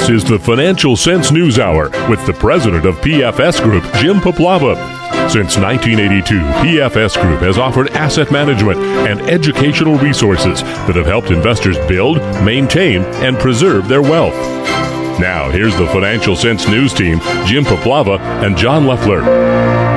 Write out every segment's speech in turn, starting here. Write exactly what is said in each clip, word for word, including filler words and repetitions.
This is the Financial Sense News Hour with the president of P F S Group, Jim Poplava. Since nineteen eighty-two, P F S Group has offered asset management and educational resources that have helped investors build, maintain, and preserve their wealth. Now, here's the Financial Sense News team, Jim Poplava and John Leffler.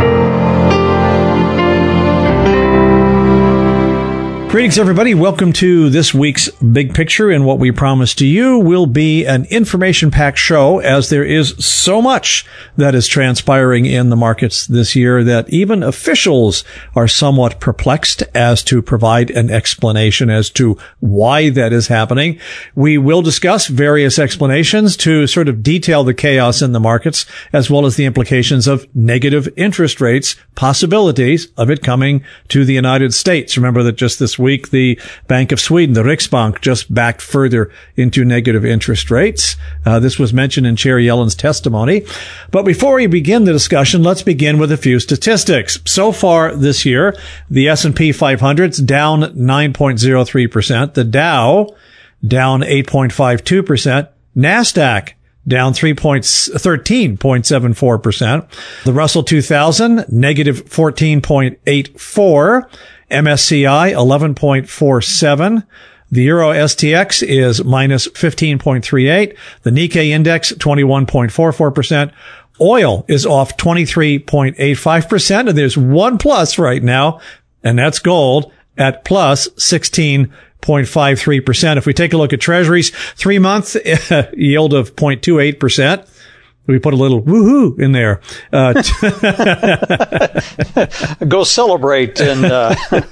Greetings, everybody. Welcome to this week's Big Picture, and what we promise to you will be an information-packed show, as there is so much that is transpiring in the markets this year that even officials are somewhat perplexed as to provide an explanation as to why that is happening. We will discuss various explanations to sort of detail the chaos in the markets, as well as the implications of negative interest rates, possibilities of it coming to the United States. Remember that just this week, the Bank of Sweden, the Riksbank, just backed further into negative interest rates. Uh, this was mentioned in Chair Yellen's testimony. But before we begin the discussion, let's begin with a few statistics. So far this year, the S and P five hundred's down nine point zero three percent. The Dow down eight point five two percent. NASDAQ down thirteen point seven four percent. The Russell two thousand, negative fourteen point eight four. M S C I, eleven point four seven. The Euro S T X is minus fifteen point three eight. The Nikkei Index, twenty-one point four four percent. Oil is off twenty-three point eight five percent. And there's one plus right now, and that's gold at plus sixteen point five three percent. If we take a look at Treasuries, three-month yield of zero point two eight percent. We put a little woohoo in there. Uh, Go celebrate and uh,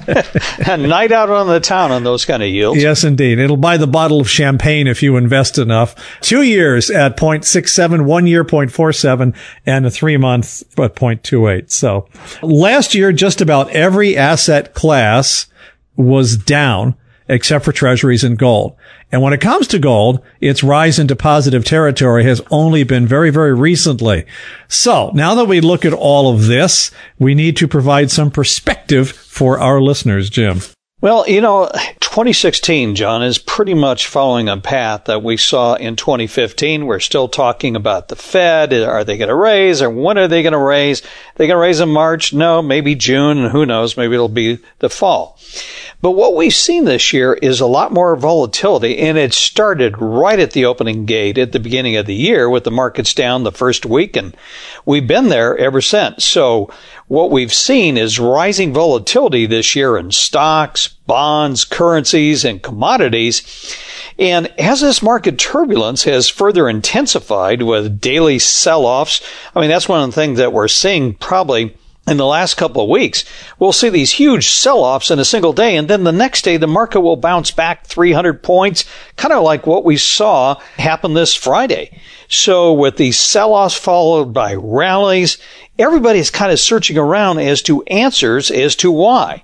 a night out on the town on those kind of yields. Yes, indeed. It'll buy the bottle of champagne if you invest enough. Two years at zero point six seven, one year zero point four seven, and a three month at zero point two eight. So last year, just about every asset class was down except for Treasuries and gold. And when it comes to gold, its rise into positive territory has only been very, very recently. So now that we look at all of this, we need to provide some perspective for our listeners, Jim. Well, you know, twenty sixteen, John, is pretty much following a path that we saw in twenty fifteen. We're still talking about the Fed. Are they going to raise, or when are they going to raise? Are they going to raise in March? No, maybe June, and who knows, maybe it'll be the fall. But what we've seen this year is a lot more volatility, and it started right at the opening gate at the beginning of the year with the markets down the first week, and we've been there ever since. So what we've seen is rising volatility this year in stocks, bonds, currencies, and commodities. And as this market turbulence has further intensified with daily sell-offs, I mean, that's one of the things that we're seeing probably in the last couple of weeks. We'll see these huge sell-offs in a single day, and then the next day the market will bounce back three hundred points, kind of like what we saw happen this Friday. So with these sell-offs followed by rallies, everybody's kind of searching around as to answers as to why.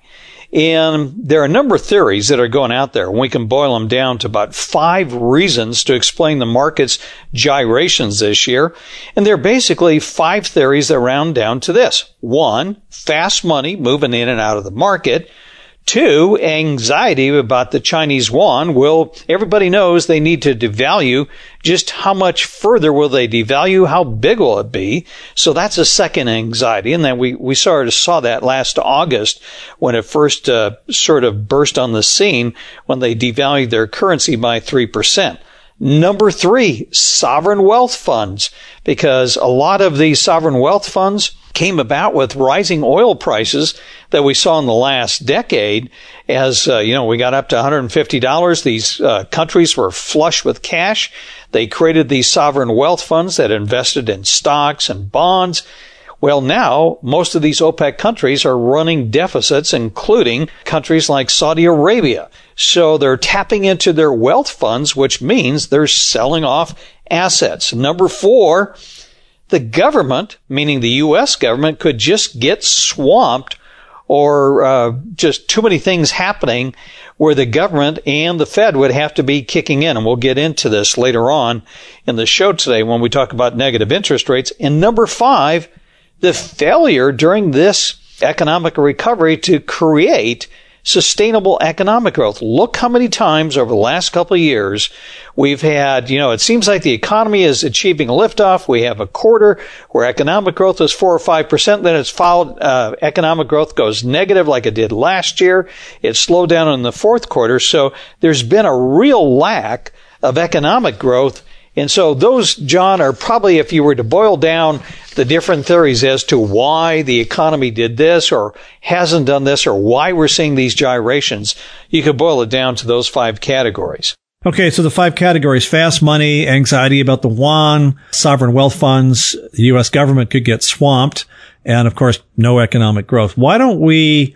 And there are a number of theories that are going out there, and we can boil them down to about five reasons to explain the market's gyrations this year. And they're basically five theories that round down to this. One, fast money moving in and out of the market. Two, anxiety about the Chinese yuan. Well, everybody knows they need to devalue. Just how much further will they devalue? How big will it be? So that's a second anxiety. And then we, we sort of saw that last August when it first uh, sort of burst on the scene when they devalued their currency by three percent. Number three, sovereign wealth funds, because a lot of these sovereign wealth funds came about with rising oil prices that we saw in the last decade. As, uh, you know, we got up to one hundred fifty dollars. These uh, countries were flush with cash. They created these sovereign wealth funds that invested in stocks and bonds. Well, now, most of these OPEC countries are running deficits, including countries like Saudi Arabia. So they're tapping into their wealth funds, which means they're selling off assets. Number four, the government, meaning the U S government, could just get swamped or uh, just too many things happening where the government and the Fed would have to be kicking in. And we'll get into this later on in the show today when we talk about negative interest rates. And number five, the failure during this economic recovery to create sustainable economic growth. Look how many times over the last couple of years we've had, you know, it seems like the economy is achieving a liftoff. We have a quarter where economic growth is four or five percent. Then it's followed, uh, economic growth goes negative like it did last year. It slowed down in the fourth quarter. So there's been a real lack of economic growth. And so those, John, are probably, if you were to boil down the different theories as to why the economy did this or hasn't done this or why we're seeing these gyrations, you could boil it down to those five categories. Okay, so the five categories: fast money, anxiety about the yuan, sovereign wealth funds, the U S government could get swamped, and of course, no economic growth. Why don't we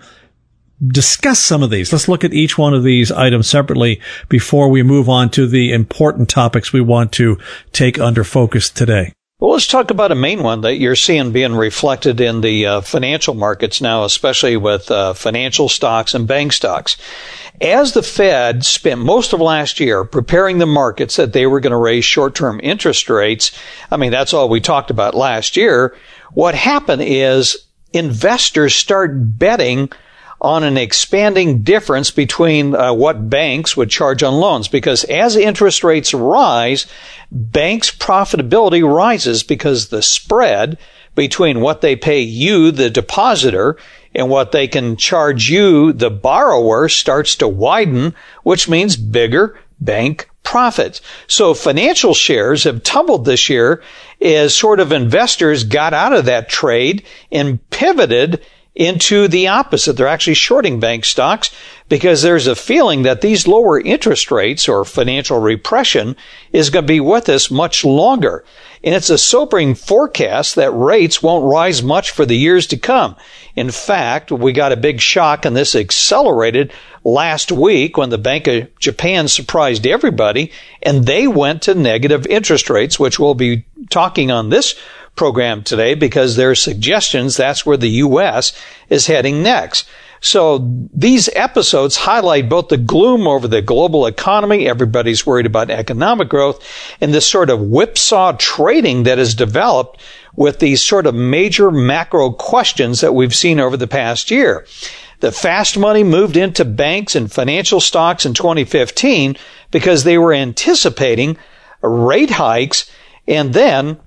discuss some of these? Let's look at each one of these items separately before we move on to the important topics we want to take under focus today. Well, let's talk about a main one that you're seeing being reflected in the uh, financial markets now, especially with uh, financial stocks and bank stocks. As the Fed spent most of last year preparing the markets that they were going to raise short-term interest rates, I mean, that's all we talked about last year. What happened is investors start betting on an expanding difference between uh, what banks would charge on loans, because as interest rates rise, banks' profitability rises because the spread between what they pay you, the depositor, and what they can charge you, the borrower, starts to widen, which means bigger bank profits. So financial shares have tumbled this year as sort of investors got out of that trade and pivoted into the opposite. They're actually shorting bank stocks because there's a feeling that these lower interest rates or financial repression is going to be with us much longer. And it's a sobering forecast that rates won't rise much for the years to come. In fact, we got a big shock, and this accelerated last week when the Bank of Japan surprised everybody, and they went to negative interest rates, which we'll be talking on this program today because there are suggestions that's where the U S is heading next. So these episodes highlight both the gloom over the global economy, everybody's worried about economic growth, and this sort of whipsaw trading that has developed with these sort of major macro questions that we've seen over the past year. The fast money moved into banks and financial stocks in twenty fifteen because they were anticipating rate hikes, and then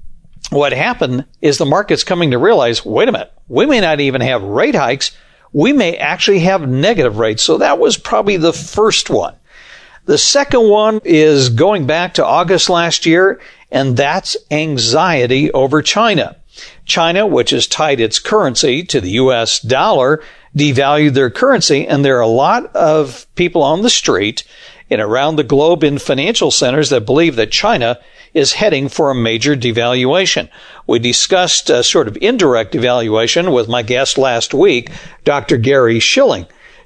what happened is the market's coming to realize, wait a minute, we may not even have rate hikes. We may actually have negative rates. So that was probably the first one. The second one is going back to August last year, and that's anxiety over China. China, which has tied its currency to the U S dollar, devalued their currency, and there are a lot of people on the street and around the globe in financial centers that believe that China is heading for a major devaluation. We discussed a sort of indirect devaluation with my guest last week, Doctor Gary Shilling.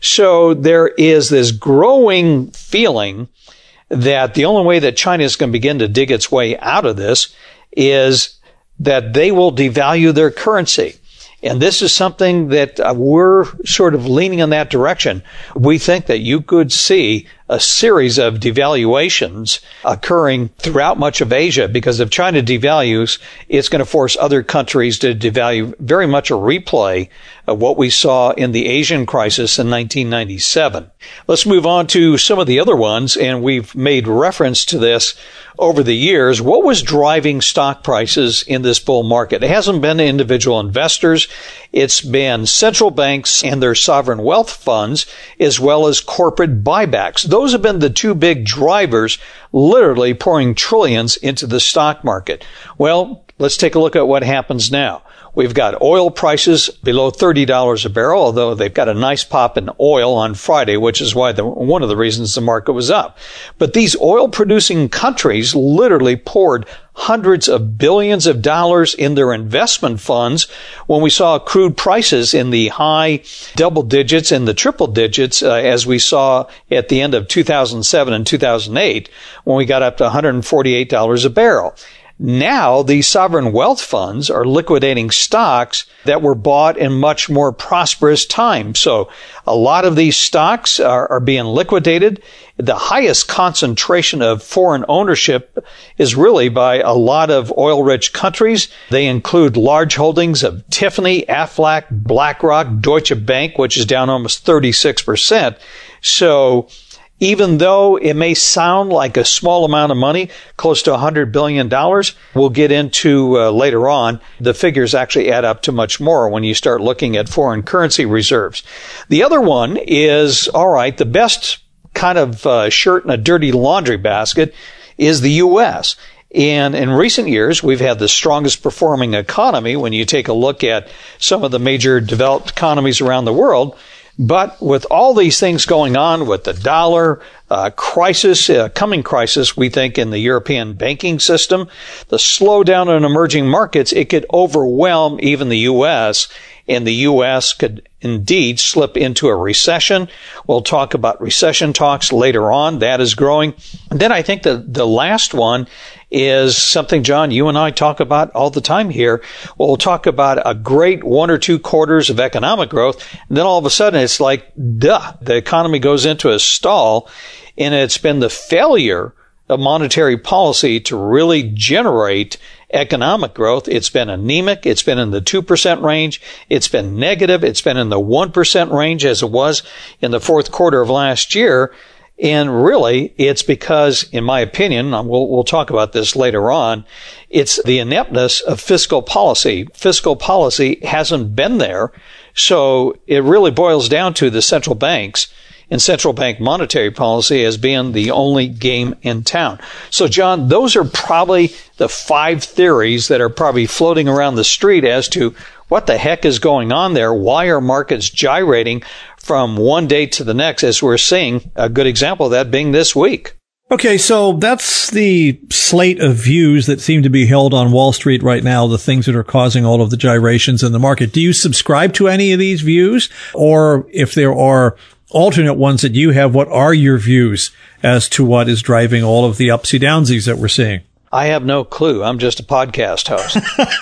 So there is this growing feeling that the only way that China is going to begin to dig its way out of this is that they will devalue their currency. And this is something that uh, we're sort of leaning in that direction. We think that you could see a series of devaluations occurring throughout much of Asia, because if China devalues, it's going to force other countries to devalue, very much a replay of what we saw in the Asian crisis in nineteen ninety-seven. Let's move on to some of the other ones, and we've made reference to this over the years. What was driving stock prices in this bull market? It hasn't been individual investors. It's been central banks and their sovereign wealth funds, as well as corporate buybacks. Those have been the two big drivers, literally pouring trillions into the stock market. Well, let's take a look at what happens now. We've got oil prices below thirty dollars a barrel, although they've got a nice pop in oil on Friday, which is why the, one of the reasons the market was up. But these oil-producing countries literally poured hundreds of billions of dollars in their investment funds when we saw crude prices in the high double digits and the triple digits, uh, as we saw at the end of two thousand seven and two thousand eight, when we got up to one hundred forty-eight dollars a barrel. Now, these sovereign wealth funds are liquidating stocks that were bought in much more prosperous times. So a lot of these stocks are, are being liquidated. The highest concentration of foreign ownership is really by a lot of oil-rich countries. They include large holdings of Tiffany, Aflac, BlackRock, Deutsche Bank, which is down almost thirty-six percent. So even though it may sound like a small amount of money, close to one hundred billion dollars, we'll get into uh, later on, the figures actually add up to much more when you start looking at foreign currency reserves. The other one is, all right, the best kind of uh, shirt in a dirty laundry basket is the U S. And in recent years, we've had the strongest performing economy when you take a look at some of the major developed economies around the world. But with all these things going on with the dollar, uh, crisis, uh, coming crisis, we think in the European banking system, the slowdown in emerging markets, it could overwhelm even the U S, and the U S could indeed slip into a recession. We'll talk about recession talks later on. That is growing. And then I think the, the last one is something, John, you and I talk about all the time here. We'll talk about a great one or two quarters of economic growth, and then all of a sudden it's like, duh, the economy goes into a stall, and it's been the failure of monetary policy to really generate economic growth. It's been anemic. It's been in the two percent range. It's been negative. It's been in the one percent range as it was in the fourth quarter of last year. And really, it's because, in my opinion, we'll, we'll talk about this later on, it's the ineptness of fiscal policy. Fiscal policy hasn't been there. So it really boils down to the central banks and central bank monetary policy as being the only game in town. So, John, those are probably the five theories that are probably floating around the street as to what the heck is going on there. Why are markets gyrating from one day to the next, as we're seeing a good example of that being this week? Okay, so that's the slate of views that seem to be held on Wall Street right now, the things that are causing all of the gyrations in the market. Do you subscribe to any of these views? Or if there are alternate ones that you have, what are your views as to what is driving all of the upsy downsies that we're seeing? I have no clue. I'm just a podcast host.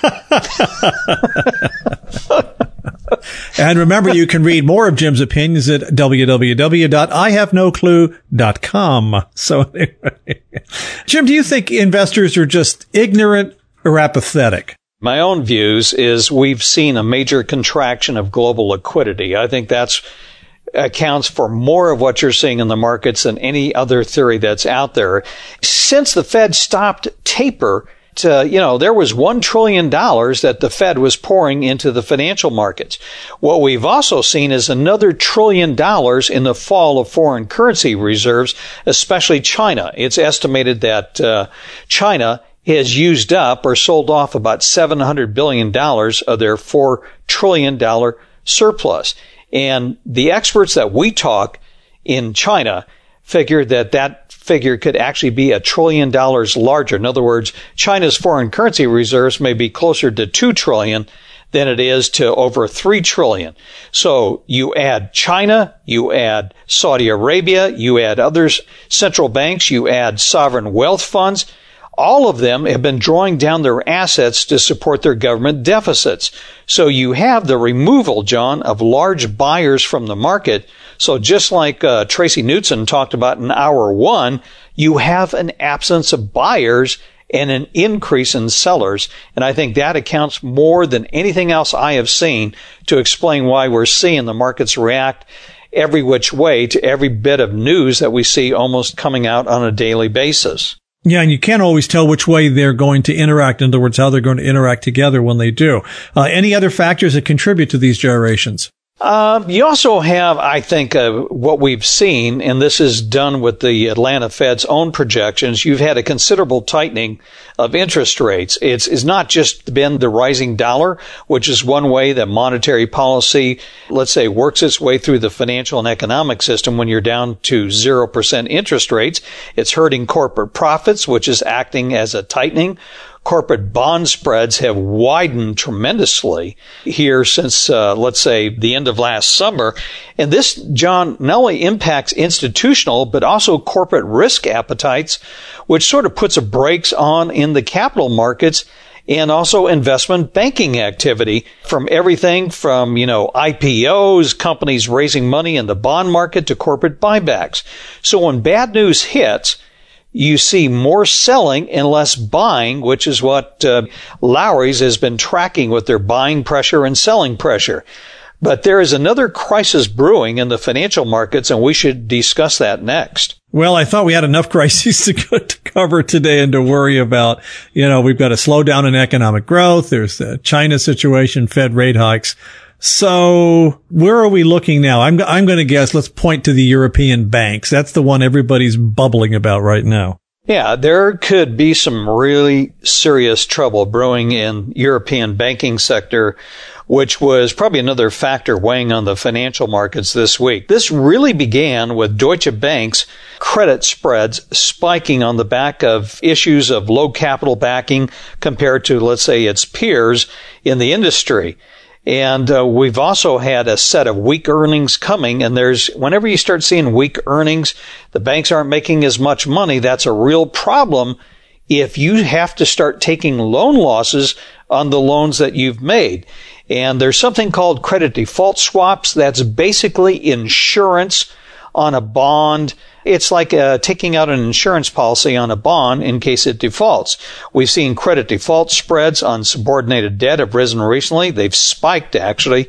And remember, you can read more of Jim's opinions at w w w dot i have no clue dot com. So anyway, Jim, do you think investors are just ignorant or apathetic? My own views is we've seen a major contraction of global liquidity. I think that's accounts for more of what you're seeing in the markets than any other theory that's out there. Since the Fed stopped taper, to, you know, there was one trillion dollars that the Fed was pouring into the financial markets. What we've also seen is another trillion dollars in the fall of foreign currency reserves, especially China. It's estimated that uh, China has used up or sold off about seven hundred billion dollars of their four trillion dollars surplus. And the experts that we talk in China figured that that figure could actually be a trillion dollars larger. In other words, China's foreign currency reserves may be closer to two trillion than it is to over three trillion. So you add China, you add Saudi Arabia, you add other central banks, you add sovereign wealth funds. All of them have been drawing down their assets to support their government deficits. So you have the removal, John, of large buyers from the market. So just like uh, Tracy Knutson talked about in hour one, you have an absence of buyers and an increase in sellers. And I think that accounts more than anything else I have seen to explain why we're seeing the markets react every which way to every bit of news that we see almost coming out on a daily basis. Yeah, and you can't always tell which way they're going to interact. In other words, how they're going to interact together when they do. Uh, any other factors that contribute to these gyrations? Um, you also have, I think, uh, what we've seen, and this is done with the Atlanta Fed's own projections. You've had a considerable tightening of interest rates. It's, it's not just been the rising dollar, which is one way that monetary policy, let's say, works its way through the financial and economic system when you're down to zero percent interest rates. It's hurting corporate profits, which is acting as a tightening. corporate bond spreads have widened tremendously here since, uh, let's say, the end of last summer. And this, John, not only impacts institutional, but also corporate risk appetites, which sort of puts a brakes on in the capital markets and also investment banking activity, from everything from, you know, I P Os, companies raising money in the bond market, to corporate buybacks. So when bad news hits, you see more selling and less buying, which is what uh, Lowry's has been tracking with their buying pressure and selling pressure. But there is another crisis brewing in the financial markets, and we should discuss that next. Well, I thought we had enough crises to, to cover today and to worry about. You know, we've got a slowdown in economic growth. There's the China situation, Fed rate hikes. So where are we looking now? I'm, I'm going to guess, let's point to the European banks. That's the one everybody's bubbling about right now. Yeah, there could be some really serious trouble brewing in European banking sector, which was probably another factor weighing on the financial markets this week. This really began with Deutsche Bank's credit spreads spiking on the back of issues of low capital backing compared to, let's say, its peers in the industry. And uh, we've also had a set of weak earnings coming, and there's, whenever you start seeing weak earnings, the banks aren't making as much money. That's a real problem if you have to start taking loan losses on the loans that you've made. And there's something called credit default swaps. That's basically insurance on a bond. It's like uh, taking out an insurance policy on a bond in case it defaults. We've seen credit default spreads on subordinated debt have risen recently. They've spiked, actually.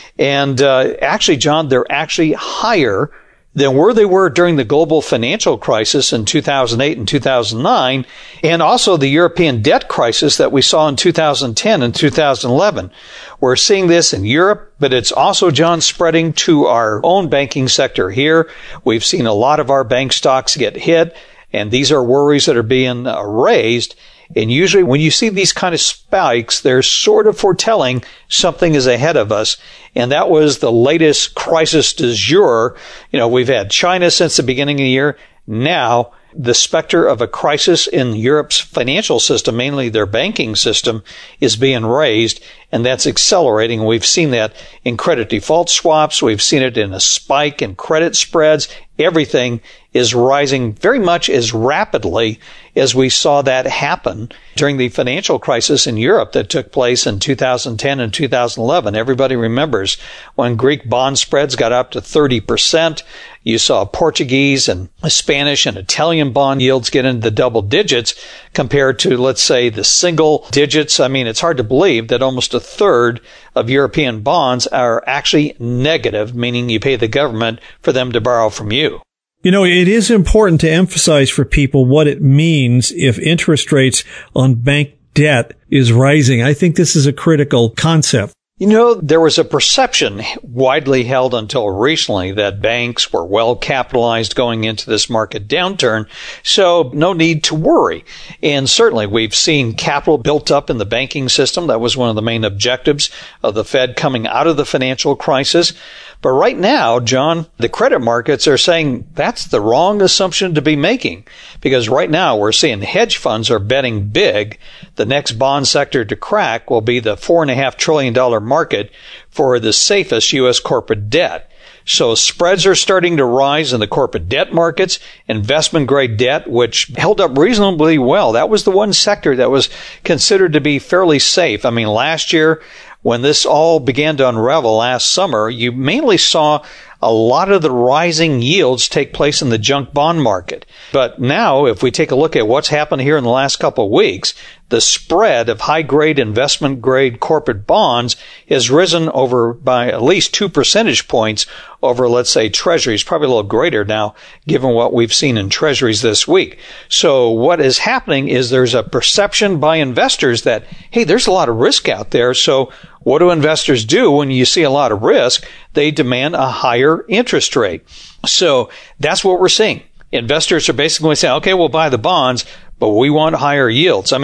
And uh, actually, John, they're actually higher than where they were during the global financial crisis in two thousand eight and two thousand nine, and also the European debt crisis that we saw in two thousand ten and two thousand eleven. We're seeing this in Europe, but it's also, John, spreading to our own banking sector here. We've seen a lot of our bank stocks get hit, and these are worries that are being uh, raised. And usually when you see these kind of spikes, they're sort of foretelling something is ahead of us. And that was the latest crisis du jour. You know, we've had China since the beginning of the year. Now, the specter of a crisis in Europe's financial system, mainly their banking system, is being raised, and that's accelerating. We've seen that in credit default swaps. We've seen it in a spike in credit spreads. Everything is rising very much as rapidly as we saw that happen during the financial crisis in Europe that took place in two thousand ten and two thousand eleven. Everybody remembers when Greek bond spreads got up to thirty percent. You saw Portuguese and Spanish and Italian bond yields get into the double digits compared to, let's say, the single digits. I mean, it's hard to believe that almost a third of European bonds are actually negative, meaning you pay the government for them to borrow from you. You know, it is important to emphasize for people what it means if interest rates on bank debt is rising. I think this is a critical concept. You know, there was a perception widely held until recently that banks were well capitalized going into this market downturn, so no need to worry. And certainly we've seen capital built up in the banking system. That was one of the main objectives of the Fed coming out of the financial crisis. But right now, John, the credit markets are saying that's the wrong assumption to be making, because right now we're seeing hedge funds are betting big. The next bond sector to crack will be the four and a half trillion dollar market for the safest U S corporate debt. So spreads are starting to rise in the corporate debt markets, investment grade debt, which held up reasonably well. That was the one sector that was considered to be fairly safe. I mean, last year, when this all began to unravel last summer, you mainly saw a lot of the rising yields take place in the junk bond market. But now, if we take a look at what's happened here in the last couple of weeks, the spread of high-grade investment-grade corporate bonds has risen over by at least two percentage points over, let's say, treasuries, probably a little greater now, given what we've seen in treasuries this week. So what is happening is there's a perception by investors that, hey, there's a lot of risk out there, so what do investors do when you see a lot of risk? They demand a higher interest rate. So that's what we're seeing. Investors are basically saying, okay, we'll buy the bonds, but we want higher yields. I mean,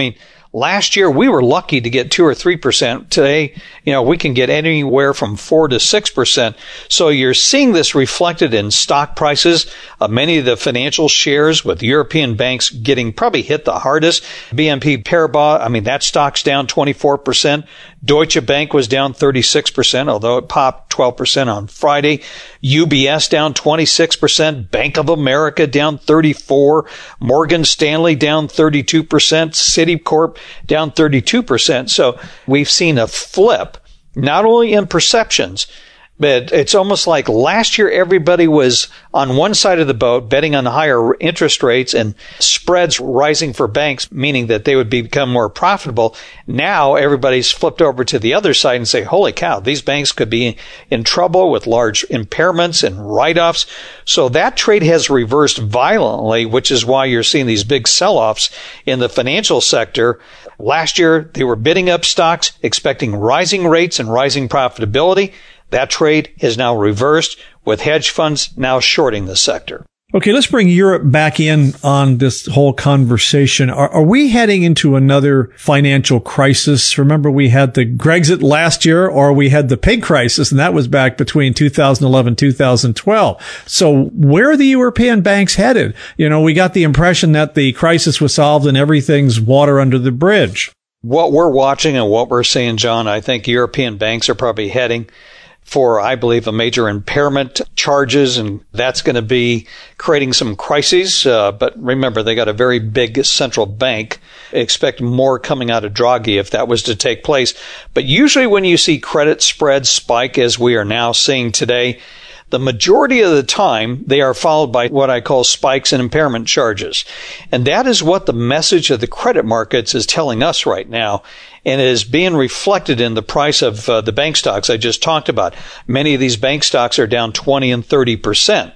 Last year, we were lucky to get two or three percent. Today, you know, we can get anywhere from four to six percent. So you're seeing this reflected in stock prices. Uh, many of the financial shares with European banks getting probably hit the hardest. B N P Paribas, I mean, that stock's down twenty-four percent. Deutsche Bank was down thirty-six percent, although it popped twelve percent on Friday. U B S down twenty-six percent. Bank of America down thirty-four. Morgan Stanley down thirty-two percent. Citicorp down thirty-two percent. So we've seen a flip, not only in perceptions, but it's almost like last year everybody was on one side of the boat betting on higher interest rates and spreads rising for banks, meaning that they would become more profitable. Now everybody's flipped over to the other side and say, holy cow, these banks could be in trouble with large impairments and write-offs. So that trade has reversed violently, which is why you're seeing these big sell-offs in the financial sector. Last year, they were bidding up stocks, expecting rising rates and rising profitability. That trade is now reversed, with hedge funds now shorting the sector. Okay, let's bring Europe back in on this whole conversation. Are, are we heading into another financial crisis? Remember, we had the Grexit last year, or we had the pig crisis, and that was back between two thousand eleven and two thousand twelve. So where are the European banks headed? You know, we got the impression that the crisis was solved and everything's water under the bridge. What we're watching and what we're seeing, John, I think European banks are probably heading for, I believe, a major impairment charges, and that's going to be creating some crises. Uh, but remember, they got a very big central bank. Expect more coming out of Draghi if that was to take place. But usually when you see credit spreads spike, as we are now seeing today, the majority of the time, they are followed by what I call spikes in impairment charges. And that is what the message of the credit markets is telling us right now. And it is being reflected in the price of uh, the bank stocks I just talked about. Many of these bank stocks are down twenty and thirty percent.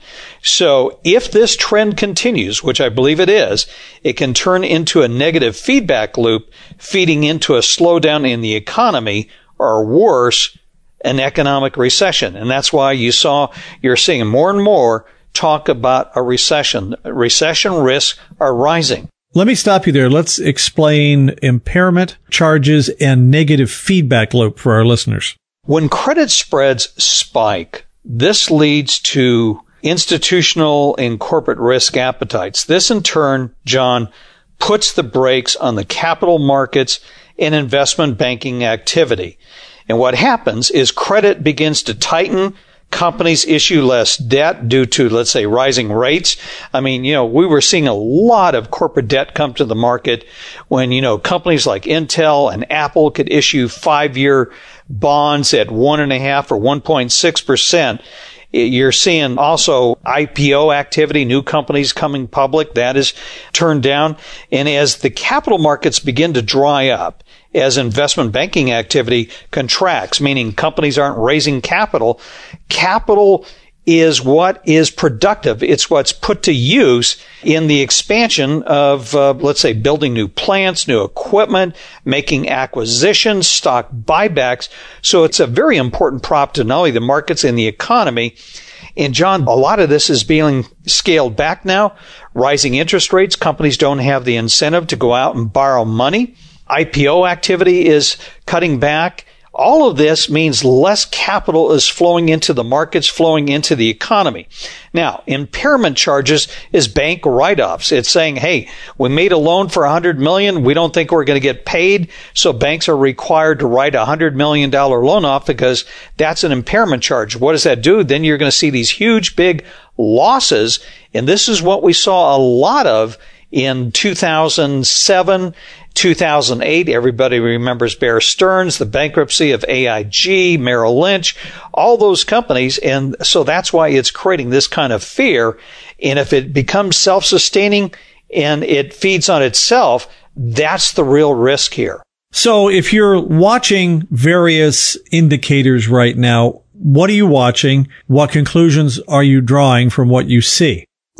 So if this trend continues, which I believe it is, it can turn into a negative feedback loop, feeding into a slowdown in the economy, or worse, an economic recession. And that's why you saw, you're seeing more and more talk about a recession. Recession risks are rising. Let me stop you there. Let's explain impairment charges and negative feedback loop for our listeners. When credit spreads spike, this leads to institutional and corporate risk appetites. This in turn, John, puts the brakes on the capital markets and investment banking activity. And what happens is credit begins to tighten. Companies issue less debt due to, let's say, rising rates. I mean, you know, we were seeing a lot of corporate debt come to the market when, you know, companies like Intel and Apple could issue five-year bonds at one and a half or one point six percent. You're seeing also I P O activity, new companies coming public. That is turned down. And as the capital markets begin to dry up, as investment banking activity contracts, meaning companies aren't raising capital, capital is what is productive. It's what's put to use in the expansion of, uh, let's say, building new plants, new equipment, making acquisitions, stock buybacks. So it's a very important prop to not only the markets and the economy. And John, a lot of this is being scaled back now. Rising interest rates, companies don't have the incentive to go out and borrow money. I P O activity is cutting back. All of this means less capital is flowing into the markets, flowing into the economy. Now, impairment charges is bank write-offs. It's saying, hey, we made a loan for one hundred million dollars. We don't think we're going to get paid. So banks are required to write a one hundred million dollars loan off because that's an impairment charge. What does that do? Then you're going to see these huge, big losses. And this is what we saw a lot of in two thousand seven, two thousand eight. Everybody remembers Bear Stearns, the bankruptcy of A I G, Merrill Lynch, all those companies. And so that's why it's creating this kind of fear. And if it becomes self-sustaining and it feeds on itself, that's the real risk here. So if you're watching various indicators right now, what are you watching? What conclusions are you drawing from what you see?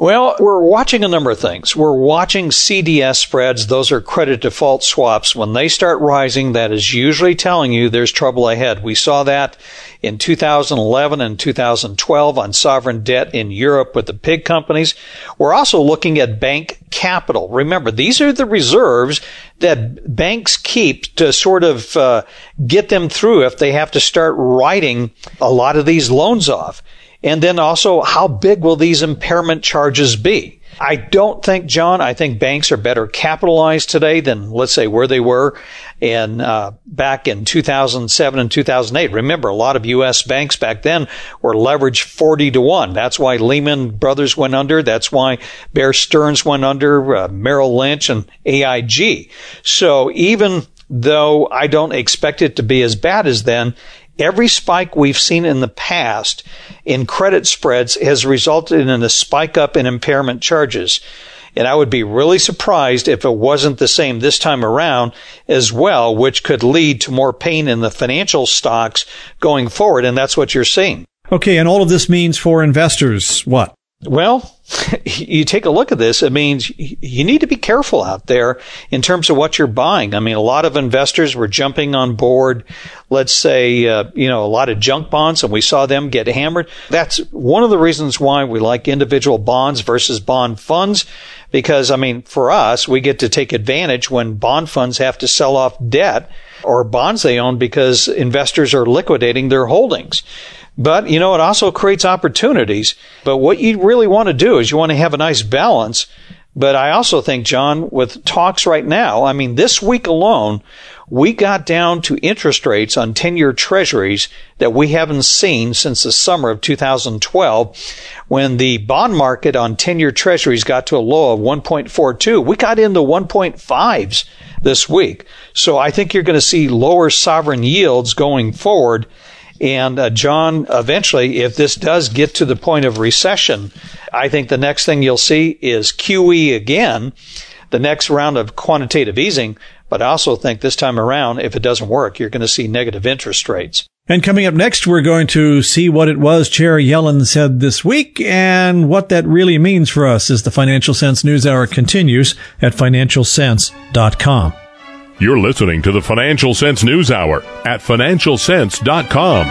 Well, we're watching a number of things. We're watching C D S spreads. Those are credit default swaps. When they start rising, that is usually telling you there's trouble ahead. We saw that in two thousand eleven and two thousand twelve on sovereign debt in Europe with the pig companies. We're also looking at bank capital. Remember, these are the reserves that banks keep to sort of uh, get them through if they have to start writing a lot of these loans off. And then also, how big will these impairment charges be? I don't think, John, I think banks are better capitalized today than, let's say, where they were in uh, back in two thousand seven and two thousand eight. Remember, a lot of U S banks back then were leveraged forty to one. That's why Lehman Brothers went under. That's why Bear Stearns went under, uh, Merrill Lynch and A I G. So even though I don't expect it to be as bad as then, every spike we've seen in the past in credit spreads has resulted in a spike up in impairment charges. And I would be really surprised if it wasn't the same this time around as well, which could lead to more pain in the financial stocks going forward. And that's what you're seeing. Okay. And all of this means for investors what? Well, you take a look at this, it means you need to be careful out there in terms of what you're buying. I mean, a lot of investors were jumping on board, let's say, uh, you know, a lot of junk bonds, and we saw them get hammered. That's one of the reasons why we like individual bonds versus bond funds, because, I mean, for us, we get to take advantage when bond funds have to sell off debt or bonds they own because investors are liquidating their holdings. But, you know, it also creates opportunities. But what you really want to do is you want to have a nice balance. But I also think, John, with talks right now, I mean, this week alone, we got down to interest rates on ten-year treasuries that we haven't seen since the summer of two thousand twelve, when the bond market on ten-year treasuries got to a low of one point four two. We got into one point fives this week. So I think you're going to see lower sovereign yields going forward. And, uh, John, eventually, if this does get to the point of recession, I think the next thing you'll see is Q E again, the next round of quantitative easing. But I also think this time around, if it doesn't work, you're going to see negative interest rates. And coming up next, we're going to see what it was Chair Yellen said this week and what that really means for us as the Financial Sense News Hour continues at financial sense dot com. You're listening to the Financial Sense News Hour at financial sense dot com.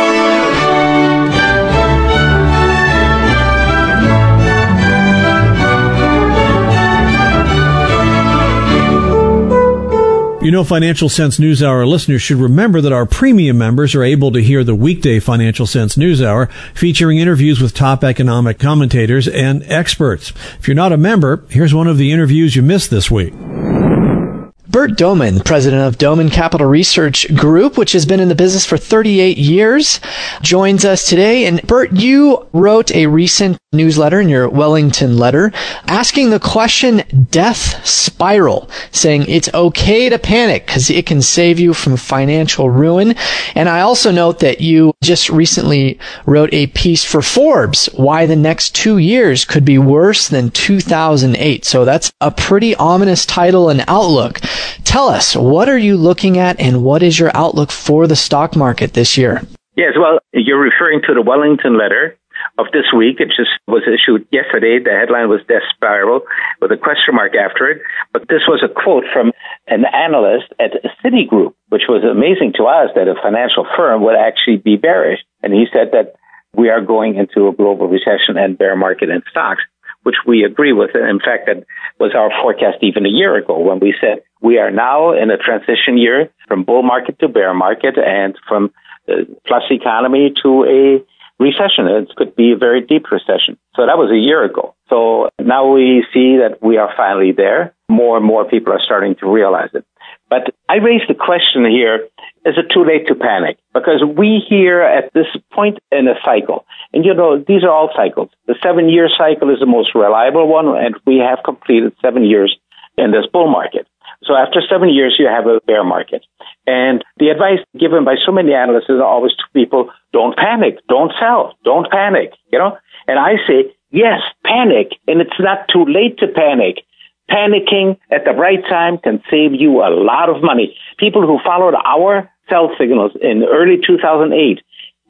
You know, Financial Sense News Hour listeners should remember that our premium members are able to hear the weekday Financial Sense News Hour featuring interviews with top economic commentators and experts. If you're not a member, here's one of the interviews you missed this week. Bert Dohmen, president of Dohmen Capital Research Group, which has been in the business for thirty-eight years, joins us today. And Bert, you wrote a recent newsletter in your Wellington letter asking the question, death spiral, saying it's okay to panic because it can save you from financial ruin. And I also note that you just recently wrote a piece for Forbes, why the next two years could be worse than two thousand eight. So that's a pretty ominous title and outlook. Tell us, what are you looking at and what is your outlook for the stock market this year? Yes, well, you're referring to the Wellington letter of this week. It just was issued yesterday. The headline was Death Spiral with a question mark after it. But this was a quote from an analyst at Citigroup, which was amazing to us that a financial firm would actually be bearish. And he said that we are going into a global recession and bear market in stocks, which we agree with. In fact, that was our forecast even a year ago when we said we are now in a transition year from bull market to bear market and from the plus economy to a recession. It could be a very deep recession. So that was a year ago. So now we see that we are finally there. More and more people are starting to realize it. But I raised the question here, is it too late to panic? Because we here at this point in a cycle, and you know, these are all cycles. The seven-year cycle is the most reliable one, and we have completed seven years in this bull market. So after seven years, you have a bear market. And the advice given by so many analysts is always to people, don't panic, don't sell, don't panic, you know? And I say, yes, panic, and it's not too late to panic. Panicking at the right time can save you a lot of money. People who followed our sell signals in early two thousand eight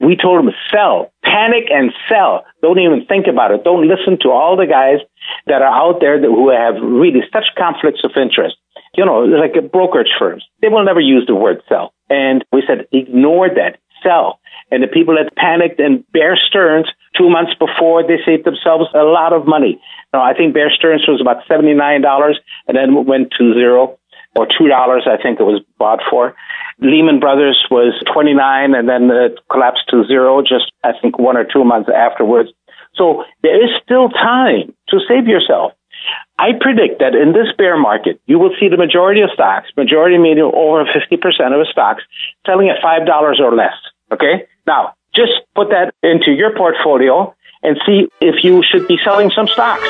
We told them sell, panic and sell. Don't even think about it. Don't listen to all the guys that are out there that, who have really such conflicts of interest. You know, like brokerage firms. They will never use the word sell. And we said, ignore that, sell. And the people that panicked and Bear Stearns, two months before, they saved themselves a lot of money. Now, I think Bear Stearns was about seventy-nine dollars and then went to zero, or two dollars, I think it was bought for. Lehman Brothers was twenty-nine and then it collapsed to zero just, I think, one or two months afterwards. So there is still time to save yourself. I predict that in this bear market, you will see the majority of stocks, majority meaning over fifty percent of the stocks, selling at five dollars or less. Okay? Now, just put that into your portfolio and see if you should be selling some stocks.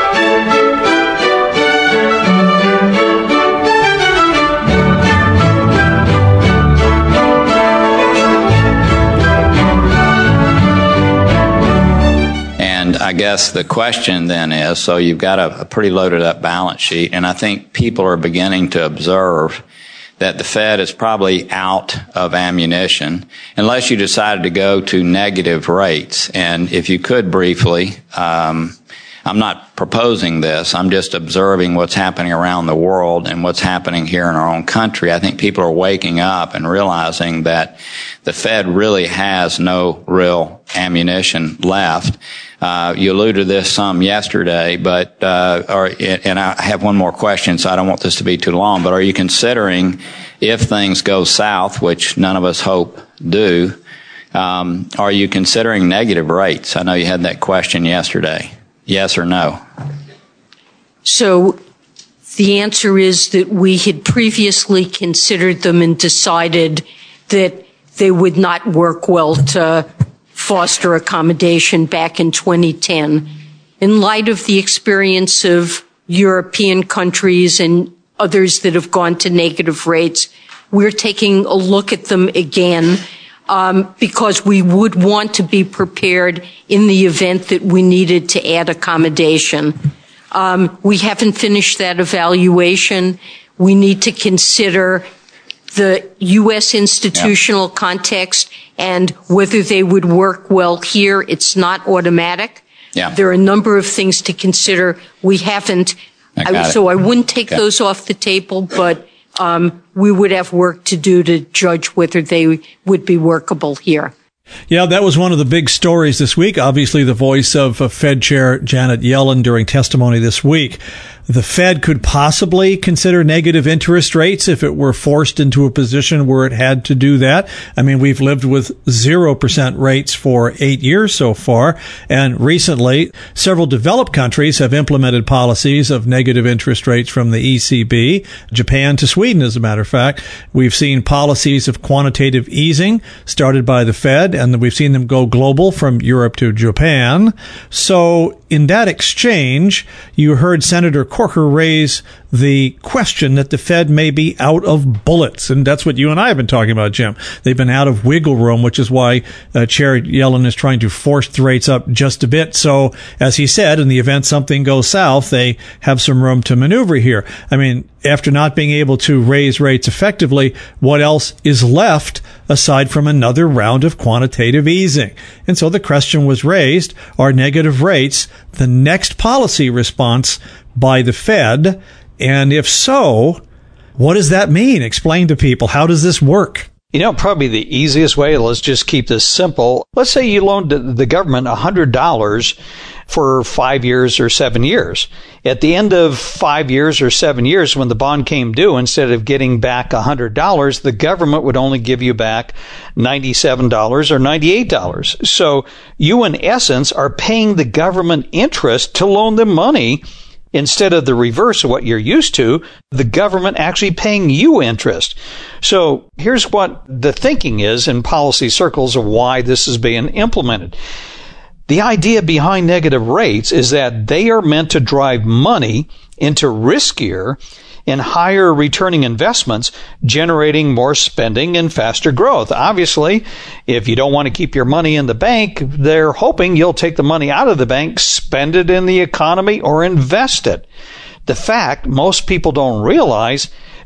And I guess the question then is, so you've got a, a pretty loaded up balance sheet, and I think people are beginning to observe that the Fed is probably out of ammunition unless you decided to go to negative rates. And if you could briefly, um, I'm not proposing this. I'm just observing what's happening around the world and what's happening here in our own country. I think people are waking up and realizing that the Fed really has no real ammunition left. Uh, you alluded to this some yesterday, but, uh, are, and I have one more question, so I don't want this to be too long, but are you considering, if things go south, which none of us hope do, um, are you considering negative rates? I know you had that question yesterday. Yes or no? So the answer is that we had previously considered them and decided that they would not work well to foster accommodation back in twenty ten. In light of the experience of European countries and others that have gone to negative rates, we're taking a look at them again um, because we would want to be prepared in the event that we needed to add accommodation. Um, we haven't finished that evaluation. We need to consider the U S institutional yeah. context and whether they would work well here. It's not automatic. Yeah. There are a number of things to consider. We haven't. I I, so I wouldn't take okay. those off the table, but um, we would have work to do to judge whether they would be workable here. Yeah, that was one of the big stories this week. Obviously, the voice of uh, Fed Chair Janet Yellen during testimony this week. The Fed could possibly consider negative interest rates if it were forced into a position where it had to do that. I mean, we've lived with zero percent rates for eight years so far. And recently, several developed countries have implemented policies of negative interest rates from the E C B, Japan to Sweden, as a matter of fact. We've seen policies of quantitative easing started by the Fed, and we've seen them go global from Europe to Japan. So in that exchange, you heard Senator Corker raise the question that the Fed may be out of bullets. And that's what you and I have been talking about, Jim. They've been out of wiggle room, which is why uh, Chair Yellen is trying to force the rates up just a bit. So, as he said, in the event something goes south, they have some room to maneuver here. I mean, after not being able to raise rates effectively, what else is left aside from another round of quantitative easing? And so the question was raised, are negative rates the next policy response by the Fed? And if so, what does that mean? Explain to people. How does this work? You know, probably the easiest way, let's just keep this simple. Let's say you loaned the government one hundred dollars for five years or seven years. At the end of five years or seven years, when the bond came due, instead of getting back one hundred dollars, the government would only give you back ninety-seven dollars or ninety-eight dollars. So you, in essence, are paying the government interest to loan them money instead of the reverse of what you're used to, the government actually paying you interest. So here's what the thinking is in policy circles of why this is being implemented. The idea behind negative rates is that they are meant to drive money into riskier and higher returning investments, generating more spending and faster growth. Obviously, if you don't want to keep your money in the bank, they're hoping you'll take the money out of the bank, spend it in the economy, or invest it. The fact most people don't realize,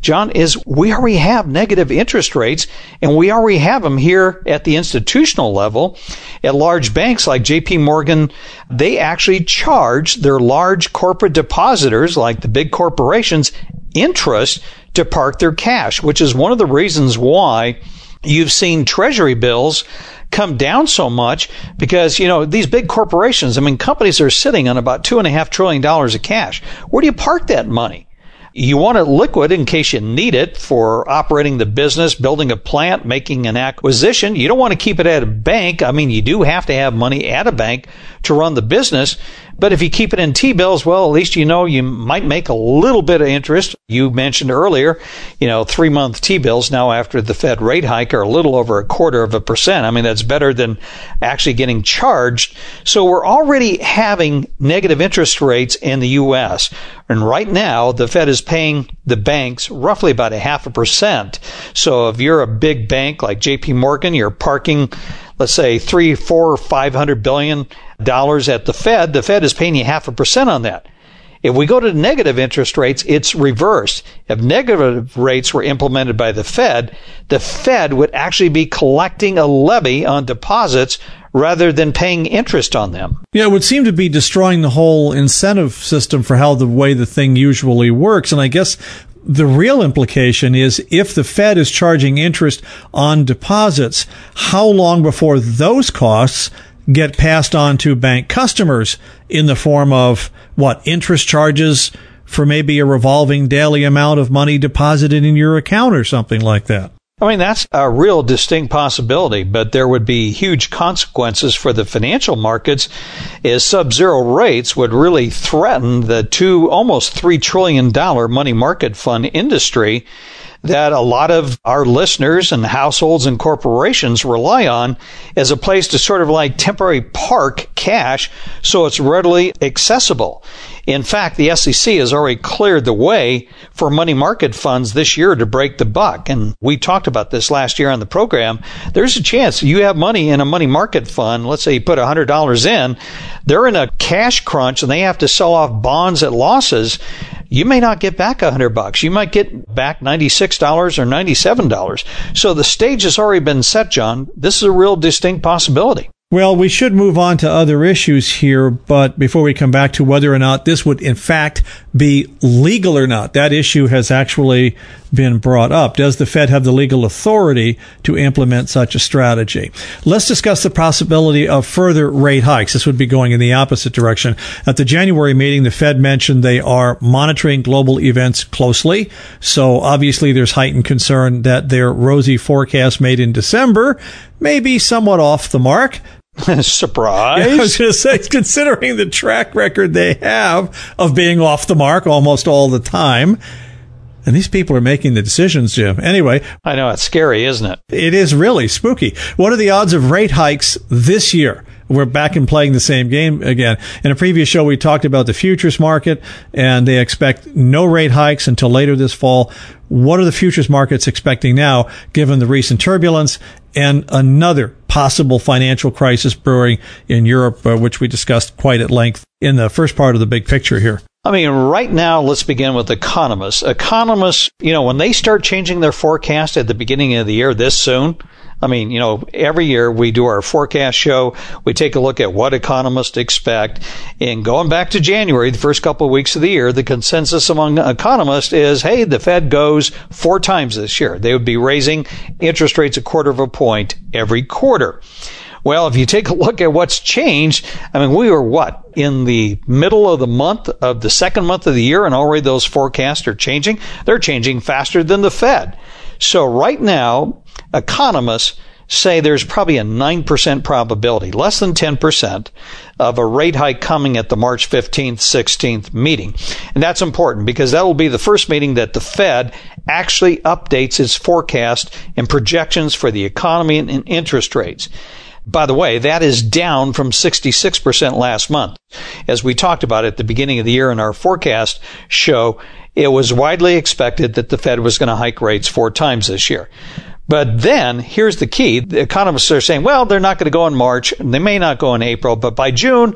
John, is we already have negative interest rates, and we already have them here at the institutional level. At large banks like J P Morgan, they actually charge their large corporate depositors, like the big corporations, interest to park their cash, which is one of the reasons why you've seen Treasury bills come down so much, because, you know, these big corporations, I mean, companies are sitting on about two and a half trillion dollars of cash. Where do you park that money? You want it liquid in case you need it for operating the business, building a plant, making an acquisition. You don't want to keep it at a bank. I mean, you do have to have money at a bank to run the business. But if you keep it in T-bills, well, at least you know you might make a little bit of interest. You mentioned earlier, you know, three-month T-bills now after the Fed rate hike are a little over a quarter of a percent. I mean, that's better than actually getting charged. So we're already having negative interest rates in the U S. And right now, the Fed is paying the banks roughly about a half a percent. So if you're a big bank like J P Morgan, you're parking, let's say, three, four, five hundred billion dollars at the Fed, the Fed is paying you half a percent on that. If we go to negative interest rates, it's reversed. If negative rates were implemented by the Fed, the Fed would actually be collecting a levy on deposits rather than paying interest on them. Yeah, it would seem to be destroying the whole incentive system for how the way the thing usually works. And I guess the real implication is if the Fed is charging interest on deposits, how long before those costs get passed on to bank customers in the form of, what, interest charges for maybe a revolving daily amount of money deposited in your account or something like that? I mean, that's a real distinct possibility, but there would be huge consequences for the financial markets, as sub-zero rates would really threaten the two, almost three trillion dollars money market fund industry that a lot of our listeners and households and corporations rely on as a place to sort of like temporary park cash so it's readily accessible. In fact, the S E C has already cleared the way for money market funds this year to break the buck. And we talked about this last year on the program. There's a chance you have money in a money market fund. Let's say you put one hundred dollars in. They're in a cash crunch and they have to sell off bonds at losses. You may not get back one hundred bucks. You might get back ninety-six dollars or ninety-seven dollars. So the stage has already been set, John. This is a real distinct possibility. Well, we should move on to other issues here, but before we come back to whether or not this would in fact be legal or not, that issue has actually been brought up. Does the Fed have the legal authority to implement such a strategy? Let's discuss the possibility of further rate hikes. This would be going in the opposite direction. At the January meeting, the Fed mentioned they are monitoring global events closely. So obviously there's heightened concern that their rosy forecast made in December may be somewhat off the mark. Surprise. Yeah, I was going to say, considering the track record they have of being off the mark almost all the time. And these people are making the decisions, Jim. Anyway. I know, it's scary, isn't it? It is really spooky. What are the odds of rate hikes this year? We're back and playing the same game again. In a previous show, we talked about the futures market, and they expect no rate hikes until later this fall. What are the futures markets expecting now, given the recent turbulence and another possible financial crisis brewing in Europe, uh, which we discussed quite at length in the first part of the big picture here? I mean, right now, let's begin with economists. Economists, you know, when they start changing their forecast at the beginning of the year this soon, I mean, you know, every year we do our forecast show. We take a look at what economists expect. And going back to January, the first couple of weeks of the year, the consensus among economists is, hey, the Fed goes four times this year. They would be raising interest rates a quarter of a point every quarter. Well, if you take a look at what's changed, I mean, we were what? In the middle of the month of the second month of the year, and already those forecasts are changing. They're changing faster than the Fed. So right now, economists say there's probably a nine percent probability, less than ten percent, of a rate hike coming at the March fifteenth, sixteenth meeting. And that's important because that will be the first meeting that the Fed actually updates its forecast and projections for the economy and interest rates. By the way, that is down from sixty-six percent last month. As we talked about at the beginning of the year in our forecast show, it was widely expected that the Fed was going to hike rates four times this year. But then, here's the key. The economists are saying, well, they're not going to go in March, and they may not go in April, but by June,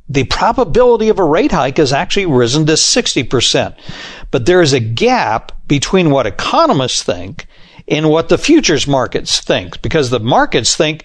the probability of a rate hike has actually risen to sixty percent. But there is a gap between what economists think and what the futures markets think, because the markets think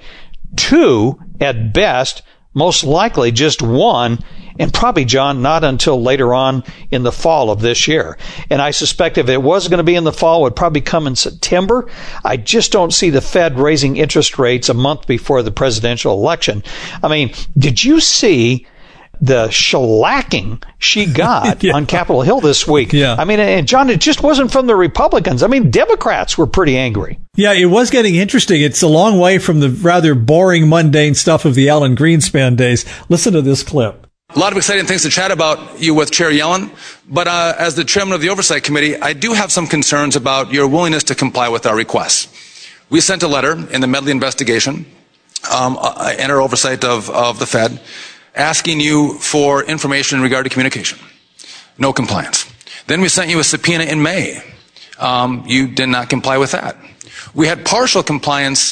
two at best, most likely just one, and probably, John, not until later on in the fall of this year. And I suspect if it was going to be in the fall, it would probably come in September. I just don't see the Fed raising interest rates a month before the presidential election. I mean, did you see the shellacking she got yeah. on Capitol Hill this week? Yeah. I mean, and John, it just wasn't from the Republicans. I mean, Democrats were pretty angry. Yeah, it was getting interesting. It's a long way from the rather boring, mundane stuff of the Alan Greenspan days. Listen to this clip. A lot of exciting things to chat about you with Chair Yellen, but uh, as the chairman of the Oversight Committee, I do have some concerns about your willingness to comply with our requests. We sent a letter in the Medley investigation um, uh, and our oversight of, of the Fed asking you for information in regard to communication. No compliance. Then we sent you a subpoena in May. Um, you did not comply with that. We had partial compliance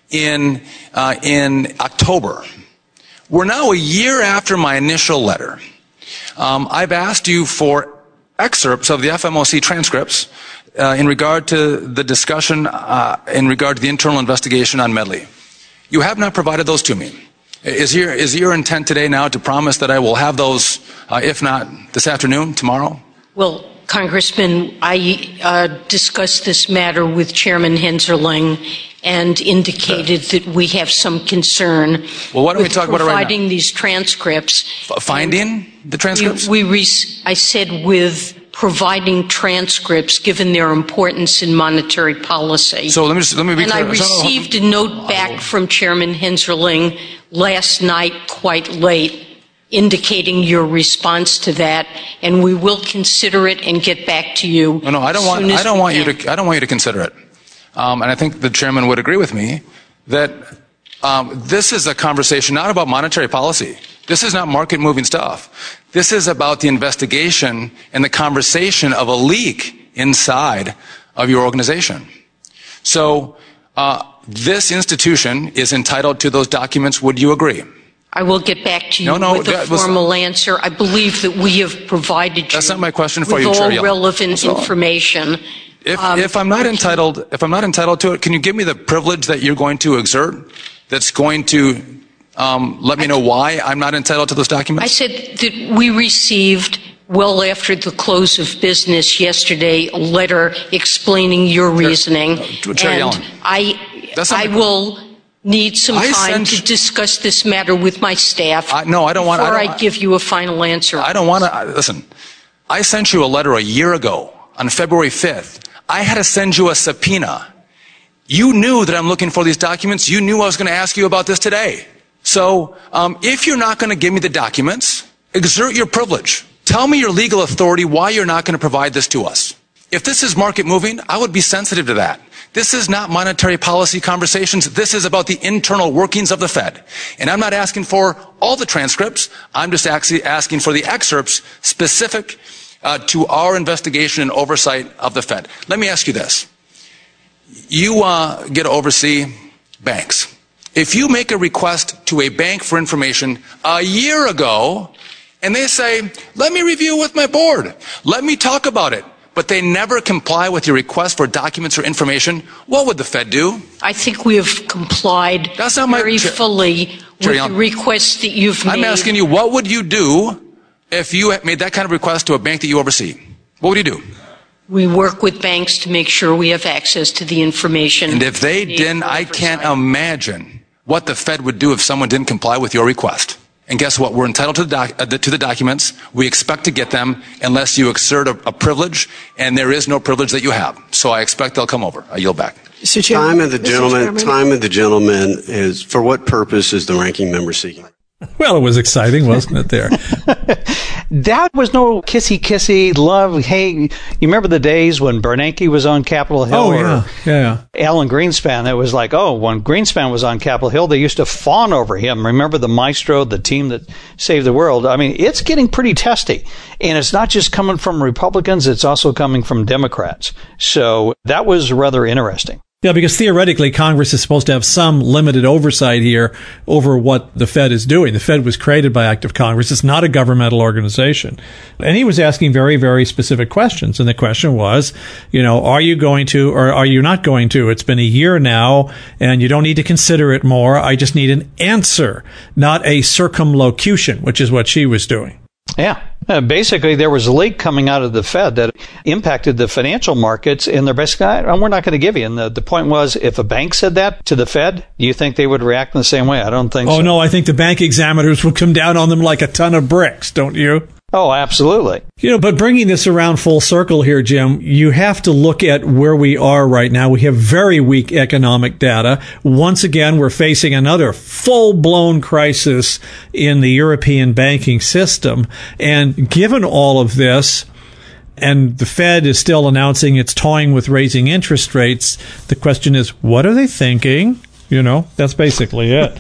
in uh, in October. We're now a year after my initial letter. Um, I've asked you for excerpts of the F M O C transcripts uh, in regard to the discussion uh, in regard to the internal investigation on Medley. You have not provided those to me. Is your, is your intent today now to promise that I will have those, uh, if not this afternoon, tomorrow? Well, Congressman, I uh, discussed this matter with Chairman Hensarling and indicated uh, that we have some concern. Well, why don't we talk about it right now? Providing these transcripts. F- finding the transcripts? We, we re- I said with providing transcripts, given their importance in monetary policy. So let me just, let me be and clear. And I received a note back from Chairman Hensarling last night, quite late, indicating your response to that, and we will consider it and get back to you. No, no, I don't want. I don't want you to. I don't want you to consider it. Um, and I think the chairman would agree with me that um, this is a conversation not about monetary policy. This is not market-moving stuff. This is about the investigation and the conversation of a leak inside of your organization. So uh, this institution is entitled to those documents. Would you agree? I will get back to you no, no, with a formal was, answer. I believe that we have provided that's you not my question for with you, all Chair relevant information. If, um, if I'm not entitled, if I'm not entitled to it, can you give me the privilege that you're going to exert? That's going to um, let me know why I'm not entitled to those documents. I said that we received, well after the close of business yesterday, a letter explaining your Chair, reasoning, uh, Chair and Yellen, I, I will. need some I time sent, to discuss this matter with my staff. I, no, I don't want. Before I, I give you a final answer. I don't want to listen. I sent you a letter a year ago on February fifth. I had to send you a subpoena. You knew that I'm looking for these documents. You knew I was going to ask you about this today. So, um, if you're not going to give me the documents, exert your privilege. Tell me your legal authority why you're not going to provide this to us. If this is market moving, I would be sensitive to that. This is not monetary policy conversations. This is about the internal workings of the Fed. And I'm not asking for all the transcripts. I'm just actually asking for the excerpts specific uh, to our investigation and oversight of the Fed. Let me ask you this. You uh, get to oversee banks. If you make a request to a bank for information a year ago, and they say, let me review with my board, let me talk about it, but they never comply with your request for documents or information, what would the Fed do? I think we have complied That's not very my, fully with Chair, the requests that you've made. I'm asking you, what would you do if you made that kind of request to a bank that you oversee? What would you do? We work with banks to make sure we have access to the information. And if they didn't, I can't imagine what the Fed would do if someone didn't comply with your request. And guess what? We're entitled to the, doc, uh, to the documents. We expect to get them unless you exert a, a privilege, and there is no privilege that you have. So I expect they'll come over. I yield back. Mister Chairman, time of the gentleman. Time of the gentleman is for what purpose is the ranking member seeking? Well, it was exciting, wasn't it? There. That was no kissy kissy love. Hey, you remember the days when Bernanke was on Capitol Hill? Oh, yeah. yeah. Alan Greenspan, it was like, oh, when Greenspan was on Capitol Hill, they used to fawn over him. Remember the maestro, the team that saved the world? I mean, it's getting pretty testy. And it's not just coming from Republicans, it's also coming from Democrats. So that was rather interesting. Yeah, because theoretically, Congress is supposed to have some limited oversight here over what the Fed is doing. The Fed was created by act of Congress. It's not a governmental organization. And he was asking very, very specific questions. And the question was, you know, are you going to or are you not going to? It's been a year now, and you don't need to consider it more. I just need an answer, not a circumlocution, which is what she was doing. Yeah. Uh, basically, there was a leak coming out of the Fed that impacted the financial markets, and they're basically, oh, we're not going to give you. And the, the point was, if a bank said that to the Fed, do you think they would react in the same way? I don't think oh, so. Oh, no, I think the bank examiners would come down on them like a ton of bricks, don't you? Oh, absolutely. You know, but bringing this around full circle here, Jim, you have to look at where we are right now. We have very weak economic data. Once again, we're facing another full-blown crisis in the European banking system. And given all of this, and the Fed is still announcing it's toying with raising interest rates, the question is, what are they thinking? You know, that's basically it.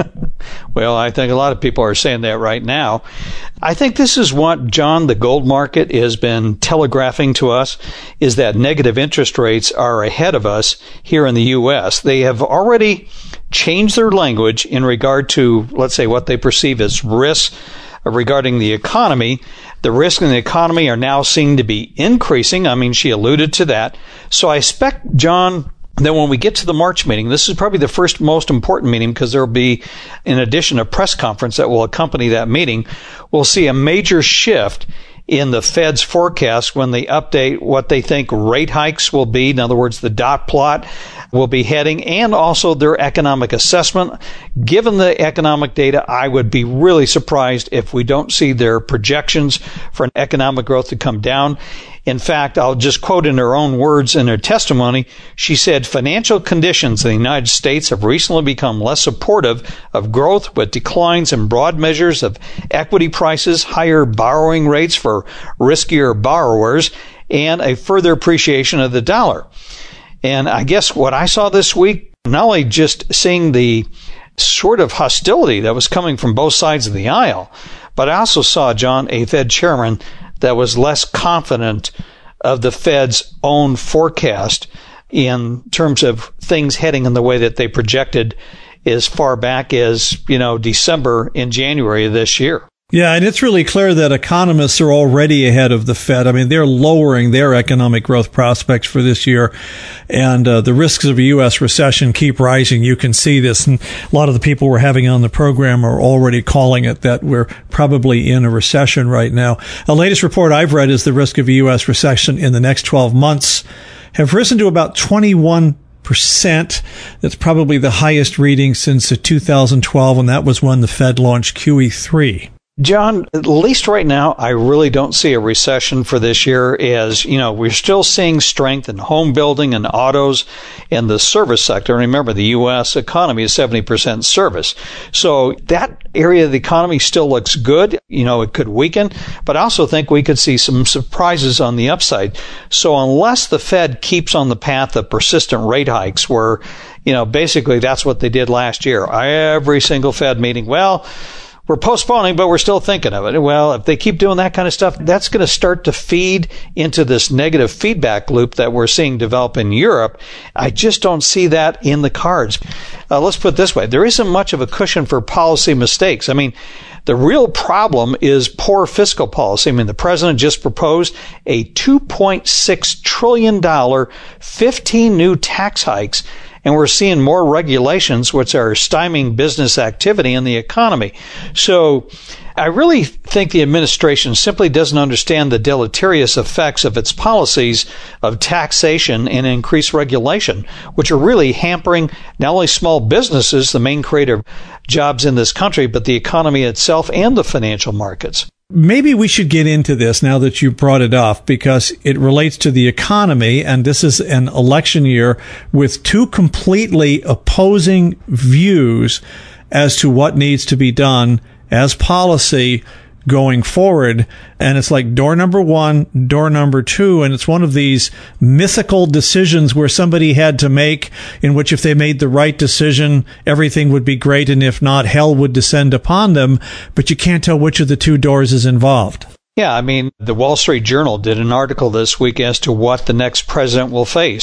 Well, I think a lot of people are saying that right now. I think this is what, John, the gold market has been telegraphing to us, is that negative interest rates are ahead of us here in the U S. They have already changed their language in regard to, let's say, what they perceive as risks regarding the economy. The risks in the economy are now seen to be increasing. I mean, she alluded to that. So I expect, John, then when we get to the March meeting, this is probably the first most important meeting because there will be, in addition, a press conference that will accompany that meeting. We'll see a major shift in the Fed's forecast when they update what they think rate hikes will be. In other words, the dot plot will be heading, and also their economic assessment. Given the economic data, I would be really surprised if we don't see their projections for economic growth to come down. In fact, I'll just quote in her own words in her testimony. She said, financial conditions in the United States have recently become less supportive of growth, with declines in broad measures of equity prices, higher borrowing rates for riskier borrowers, and a further appreciation of the dollar. And I guess what I saw this week, not only just seeing the sort of hostility that was coming from both sides of the aisle, but I also saw, John, a Fed chairman that was less confident of the Fed's own forecast in terms of things heading in the way that they projected as far back as, you know, December and January of this year. Yeah, and it's really clear that economists are already ahead of the Fed. I mean, they're lowering their economic growth prospects for this year, and uh, the risks of a U S recession keep rising. You can see this, and a lot of the people we're having on the program are already calling it that we're probably in a recession right now. The latest report I've read is the risk of a U S recession in the next twelve months have risen to about twenty-one percent. That's probably the highest reading since two thousand twelve, and that was when the Fed launched Q E three. John, at least right now, I really don't see a recession for this year. As you know, we're still seeing strength in home building and autos and the service sector. And remember, the U S economy is seventy percent service. So that area of the economy still looks good. You know, it could weaken, but I also think we could see some surprises on the upside. So unless the Fed keeps on the path of persistent rate hikes, where, you know, basically that's what they did last year. Every single Fed meeting, well, we're postponing, but we're still thinking of it. Well, if they keep doing that kind of stuff, that's going to start to feed into this negative feedback loop that we're seeing develop in Europe. I just don't see that in the cards. Uh, let's put it this way. There isn't much of a cushion for policy mistakes. I mean, the real problem is poor fiscal policy. I mean, the president just proposed a two point six trillion dollars, fifteen new tax hikes, and we're seeing more regulations which are stymieing business activity in the economy. So I really think the administration simply doesn't understand the deleterious effects of its policies of taxation and increased regulation, which are really hampering not only small businesses, the main creator of jobs in this country, but the economy itself and the financial markets. Maybe we should get into this now that you brought it up, because it relates to the economy, and this is an election year with two completely opposing views as to what needs to be done as policy going forward. And it's like door number one, door number two, and it's one of these mythical decisions where somebody had to make, in which if they made the right decision, everything would be great, and if not, hell would descend upon them. But you can't tell which of the two doors is involved. Yeah, I mean, the Wall Street Journal did an article this week as to what the next president will face.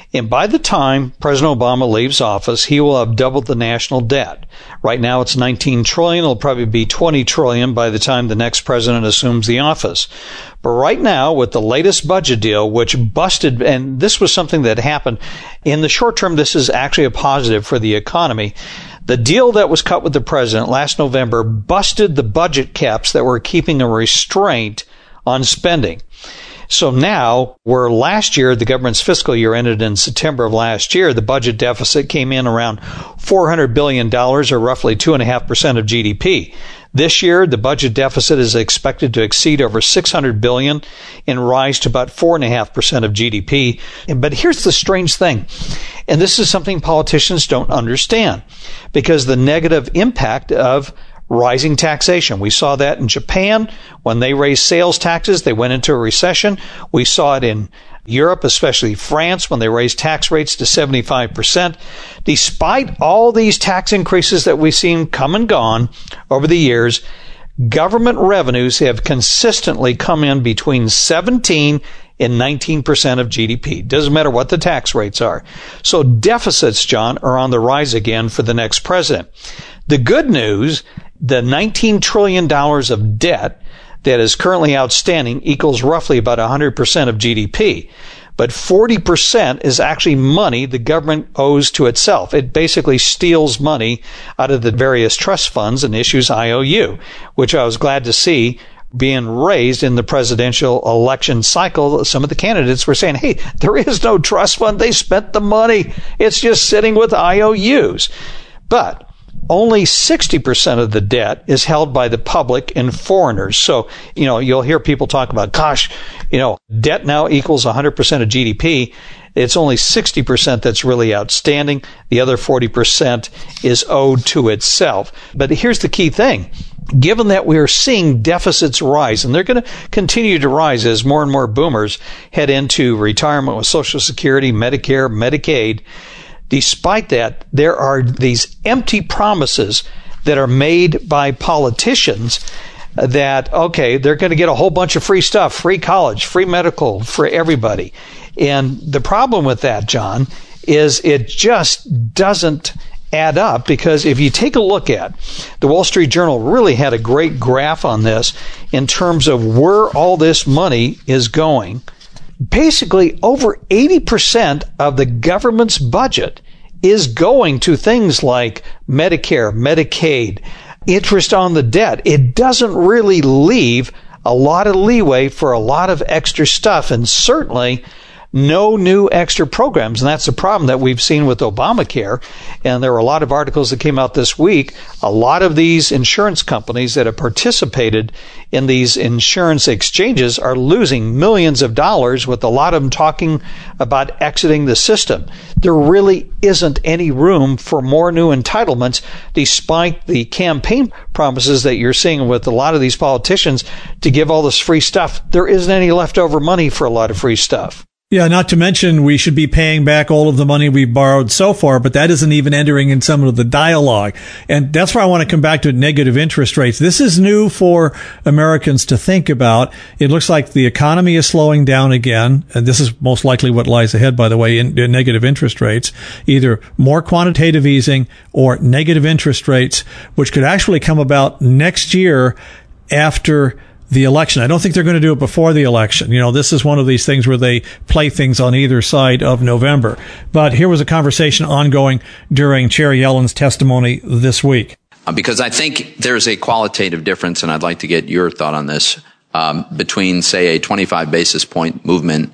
And by the time President Obama leaves office, he will have doubled the national debt. Right now it's nineteen trillion dollars. It'll probably be twenty trillion dollars by the time the next president assumes the office. But right now, with the latest budget deal, which busted, and this was something that happened in the short term, this is actually a positive for the economy. The deal that was cut with the president last November busted the budget caps that were keeping a restraint on spending. So now, where last year, the government's fiscal year ended in September of last year, the budget deficit came in around four hundred billion dollars, or roughly two point five percent of G D P. This year, the budget deficit is expected to exceed over six hundred billion dollars and rise to about four point five percent of G D P. But here's the strange thing, and this is something politicians don't understand, because the negative impact of rising taxation. We saw that in Japan when they raised sales taxes. They went into a recession. We saw it in Europe, especially France, when they raised tax rates to seventy-five percent. Despite all these tax increases that we've seen come and gone over the years, government revenues have consistently come in between seventeen and nineteen percent of G D P. Doesn't matter what the tax rates are. So deficits, John, are on the rise again for the next president. The good news, the nineteen trillion dollars of debt that is currently outstanding equals roughly about one hundred percent of G D P. But forty percent is actually money the government owes to itself. It basically steals money out of the various trust funds and issues I O U, which I was glad to see being raised in the presidential election cycle. Some of the candidates were saying, hey, there is no trust fund. They spent the money. It's just sitting with I O Us. But only sixty percent of the debt is held by the public and foreigners. So, you know, you'll hear people talk about, gosh, you know, debt now equals one hundred percent of G D P. It's only sixty percent that's really outstanding. The other forty percent is owed to itself. But here's the key thing. Given that we're seeing deficits rise, and they're going to continue to rise as more and more boomers head into retirement with Social Security, Medicare, Medicaid, despite that, there are these empty promises that are made by politicians that, okay, they're going to get a whole bunch of free stuff, free college, free medical for everybody. And the problem with that, John, is it just doesn't add up, because if you take a look at the Wall Street Journal really had a great graph on this in terms of where all this money is going. Basically, over eighty percent of the government's budget is going to things like Medicare, Medicaid, interest on the debt. It doesn't really leave a lot of leeway for a lot of extra stuff, and certainly no new extra programs. And that's the problem that we've seen with Obamacare. And there were a lot of articles that came out this week. A lot of these insurance companies that have participated in these insurance exchanges are losing millions of dollars, with a lot of them talking about exiting the system. There really isn't any room for more new entitlements, despite the campaign promises that you're seeing with a lot of these politicians to give all this free stuff. There isn't any leftover money for a lot of free stuff. Yeah, not to mention we should be paying back all of the money we borrowed so far, but that isn't even entering in some of the dialogue. And that's where I want to come back to negative interest rates. This is new for Americans to think about. It looks like the economy is slowing down again, and this is most likely what lies ahead, by the way, in, in negative interest rates. Either more quantitative easing or negative interest rates, which could actually come about next year after the election. I don't think they're going to do it before the election. You know, this is one of these things where they play things on either side of November. But here was a conversation ongoing during Chair Yellen's testimony this week. Because I think there's a qualitative difference, and I'd like to get your thought on this, um, between, say, a twenty-five basis point movement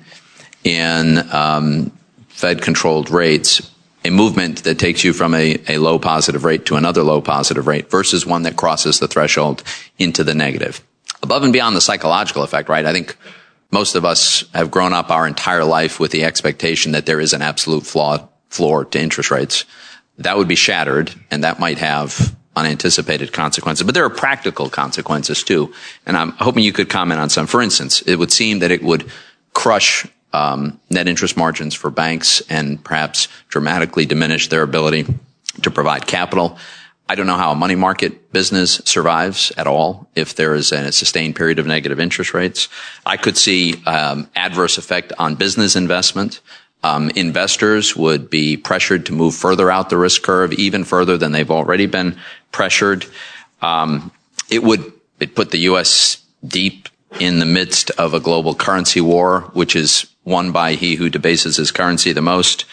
in um, Fed-controlled rates, a movement that takes you from a, a low positive rate to another low positive rate, versus one that crosses the threshold into the negative. Above and beyond the psychological effect, right? I think most of us have grown up our entire life with the expectation that there is an absolute flaw, floor to interest rates. That would be shattered, and that might have unanticipated consequences. But there are practical consequences too, and I'm hoping you could comment on some. For instance, it would seem that it would crush um, net interest margins for banks and perhaps dramatically diminish their ability to provide capital. I don't know how a money market business survives at all if there is a sustained period of negative interest rates. I could see um, adverse effect on business investment Um, investors would be pressured to move further out the risk curve, even further than they've already been pressured. Um, it would it put the U S deep in the midst of a global currency war, which is won by he who debases his currency the most.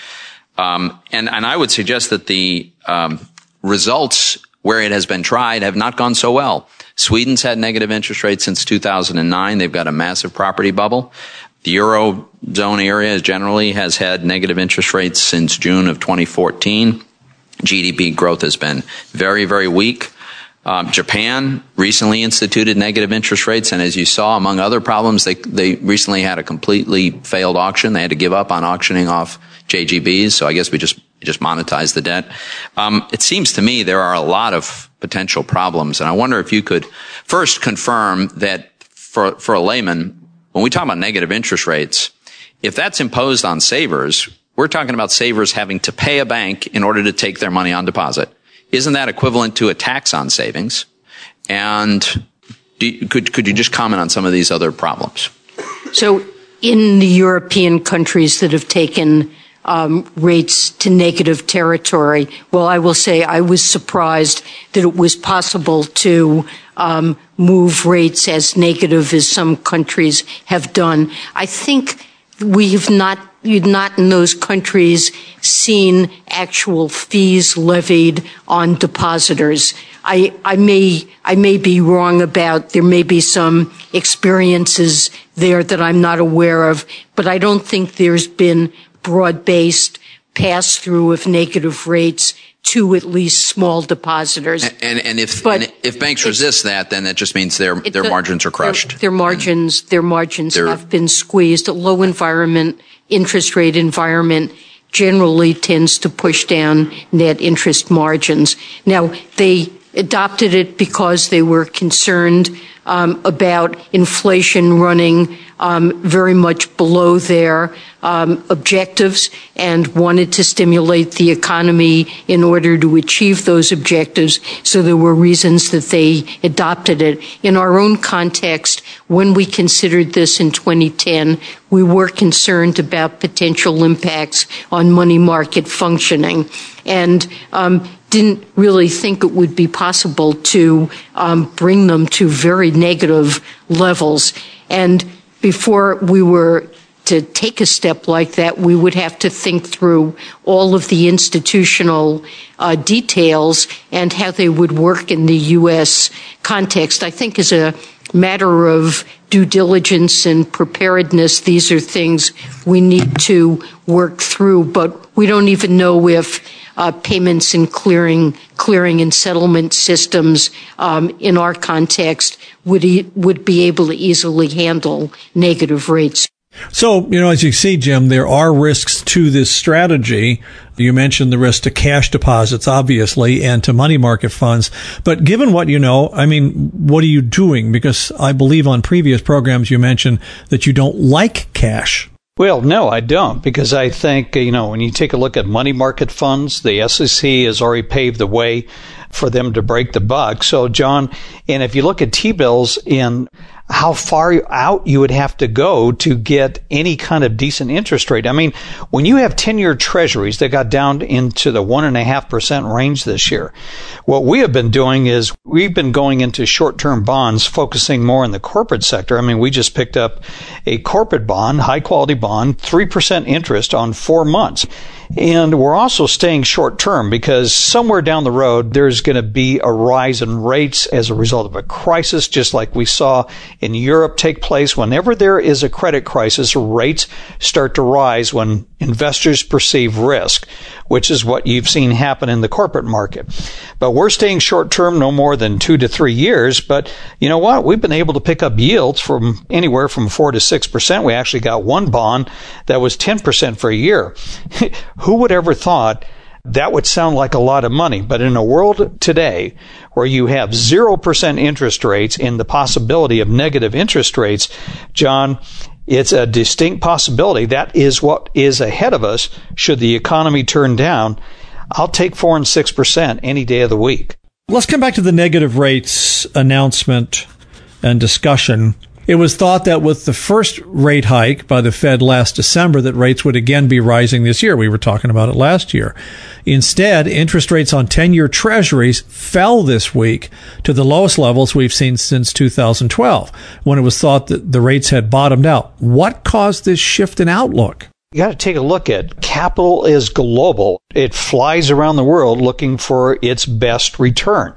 Um, and, and I would suggest that the um, results where it has been tried have not gone so well. Sweden's had negative interest rates since two thousand nine. They've got a massive property bubble. The Eurozone area generally has had negative interest rates since June of twenty fourteen. G D P growth has been very, very weak. Um, Japan recently instituted negative interest rates, and as you saw, among other problems, they they recently had a completely failed auction. They had to give up on auctioning off J G Bs, so I guess we just just monetized the debt. Um, it seems to me there are a lot of potential problems, and I wonder if you could first confirm that for for a layman, when we talk about negative interest rates, if that's imposed on savers, we're talking about savers having to pay a bank in order to take their money on deposit. Isn't that equivalent to a tax on savings? And do you, could could you just comment on some of these other problems? So in the European countries that have taken um, rates to negative territory, well, I will say I was surprised that it was possible to um, move rates as negative as some countries have done. I think we have not You'd not in those countries seen actual fees levied on depositors. I, I may, I may be wrong about, there may be some experiences there that I'm not aware of, but I don't think there's been broad-based pass-through of negative rates to at least small depositors. And, and, and if but and if banks resist that, then that just means their their the, margins are crushed. Their, their margins, their margins have been squeezed. A low environment, interest rate environment generally tends to push down net interest margins. Now, they adopted it because they were concerned um, about inflation running um, very much below their um, objectives and wanted to stimulate the economy in order to achieve those objectives. So there were reasons that they adopted it. In our own context, when we considered this in twenty ten, we were concerned about potential impacts on money market functioning and um, didn't really think it would be possible to um, bring them to very negative levels. And before we were to take a step like that, we would have to think through all of the institutional uh, details and how they would work in the U S context. I think as a matter of due diligence and preparedness, these are things we need to work through, but we don't even know if uh, payments and clearing, clearing and settlement systems um, in our context would e- would be able to easily handle negative rates. So, you know, as you see, Jim, there are risks to this strategy. You mentioned the risk to cash deposits, obviously, and to money market funds. But given what you know, I mean, what are you doing? Because I believe on previous programs you mentioned that you don't like cash. Well, no, I don't, because I think, you know, when you take a look at money market funds, the S E C has already paved the way for them to break the buck. So, John, and if you look at T-bills in how far out you would have to go to get any kind of decent interest rate. I mean, when you have ten-year treasuries that got down into the one point five percent range this year, what we have been doing is we've been going into short-term bonds, focusing more in the corporate sector. I mean, we just picked up a corporate bond, high-quality bond, three percent interest on four months. And we're also staying short-term because somewhere down the road, there's going to be a rise in rates as a result of a crisis, just like we saw in Europe take place. Whenever there is a credit crisis, rates start to rise when investors perceive risk, which is what you've seen happen in the corporate market. But we're staying short-term, no more than two to three years. But you know what? We've been able to pick up yields from anywhere from four to six percent. We actually got one bond that was ten percent for a year. Who would ever thought that would sound like a lot of money? But in a world today where you have zero percent interest rates and the possibility of negative interest rates, John, it's a distinct possibility. That is what is ahead of us should the economy turn down. I'll take four and six percent any day of the week. Let's come back to the negative rates announcement and discussion. It was thought that with the first rate hike by the Fed last December, that rates would again be rising this year. We were talking about it last year. Instead, interest rates on ten-year treasuries fell this week to the lowest levels we've seen since two thousand twelve, when it was thought that the rates had bottomed out. What caused this shift in outlook? You got to take a look at capital is global. It flies around the world looking for its best return.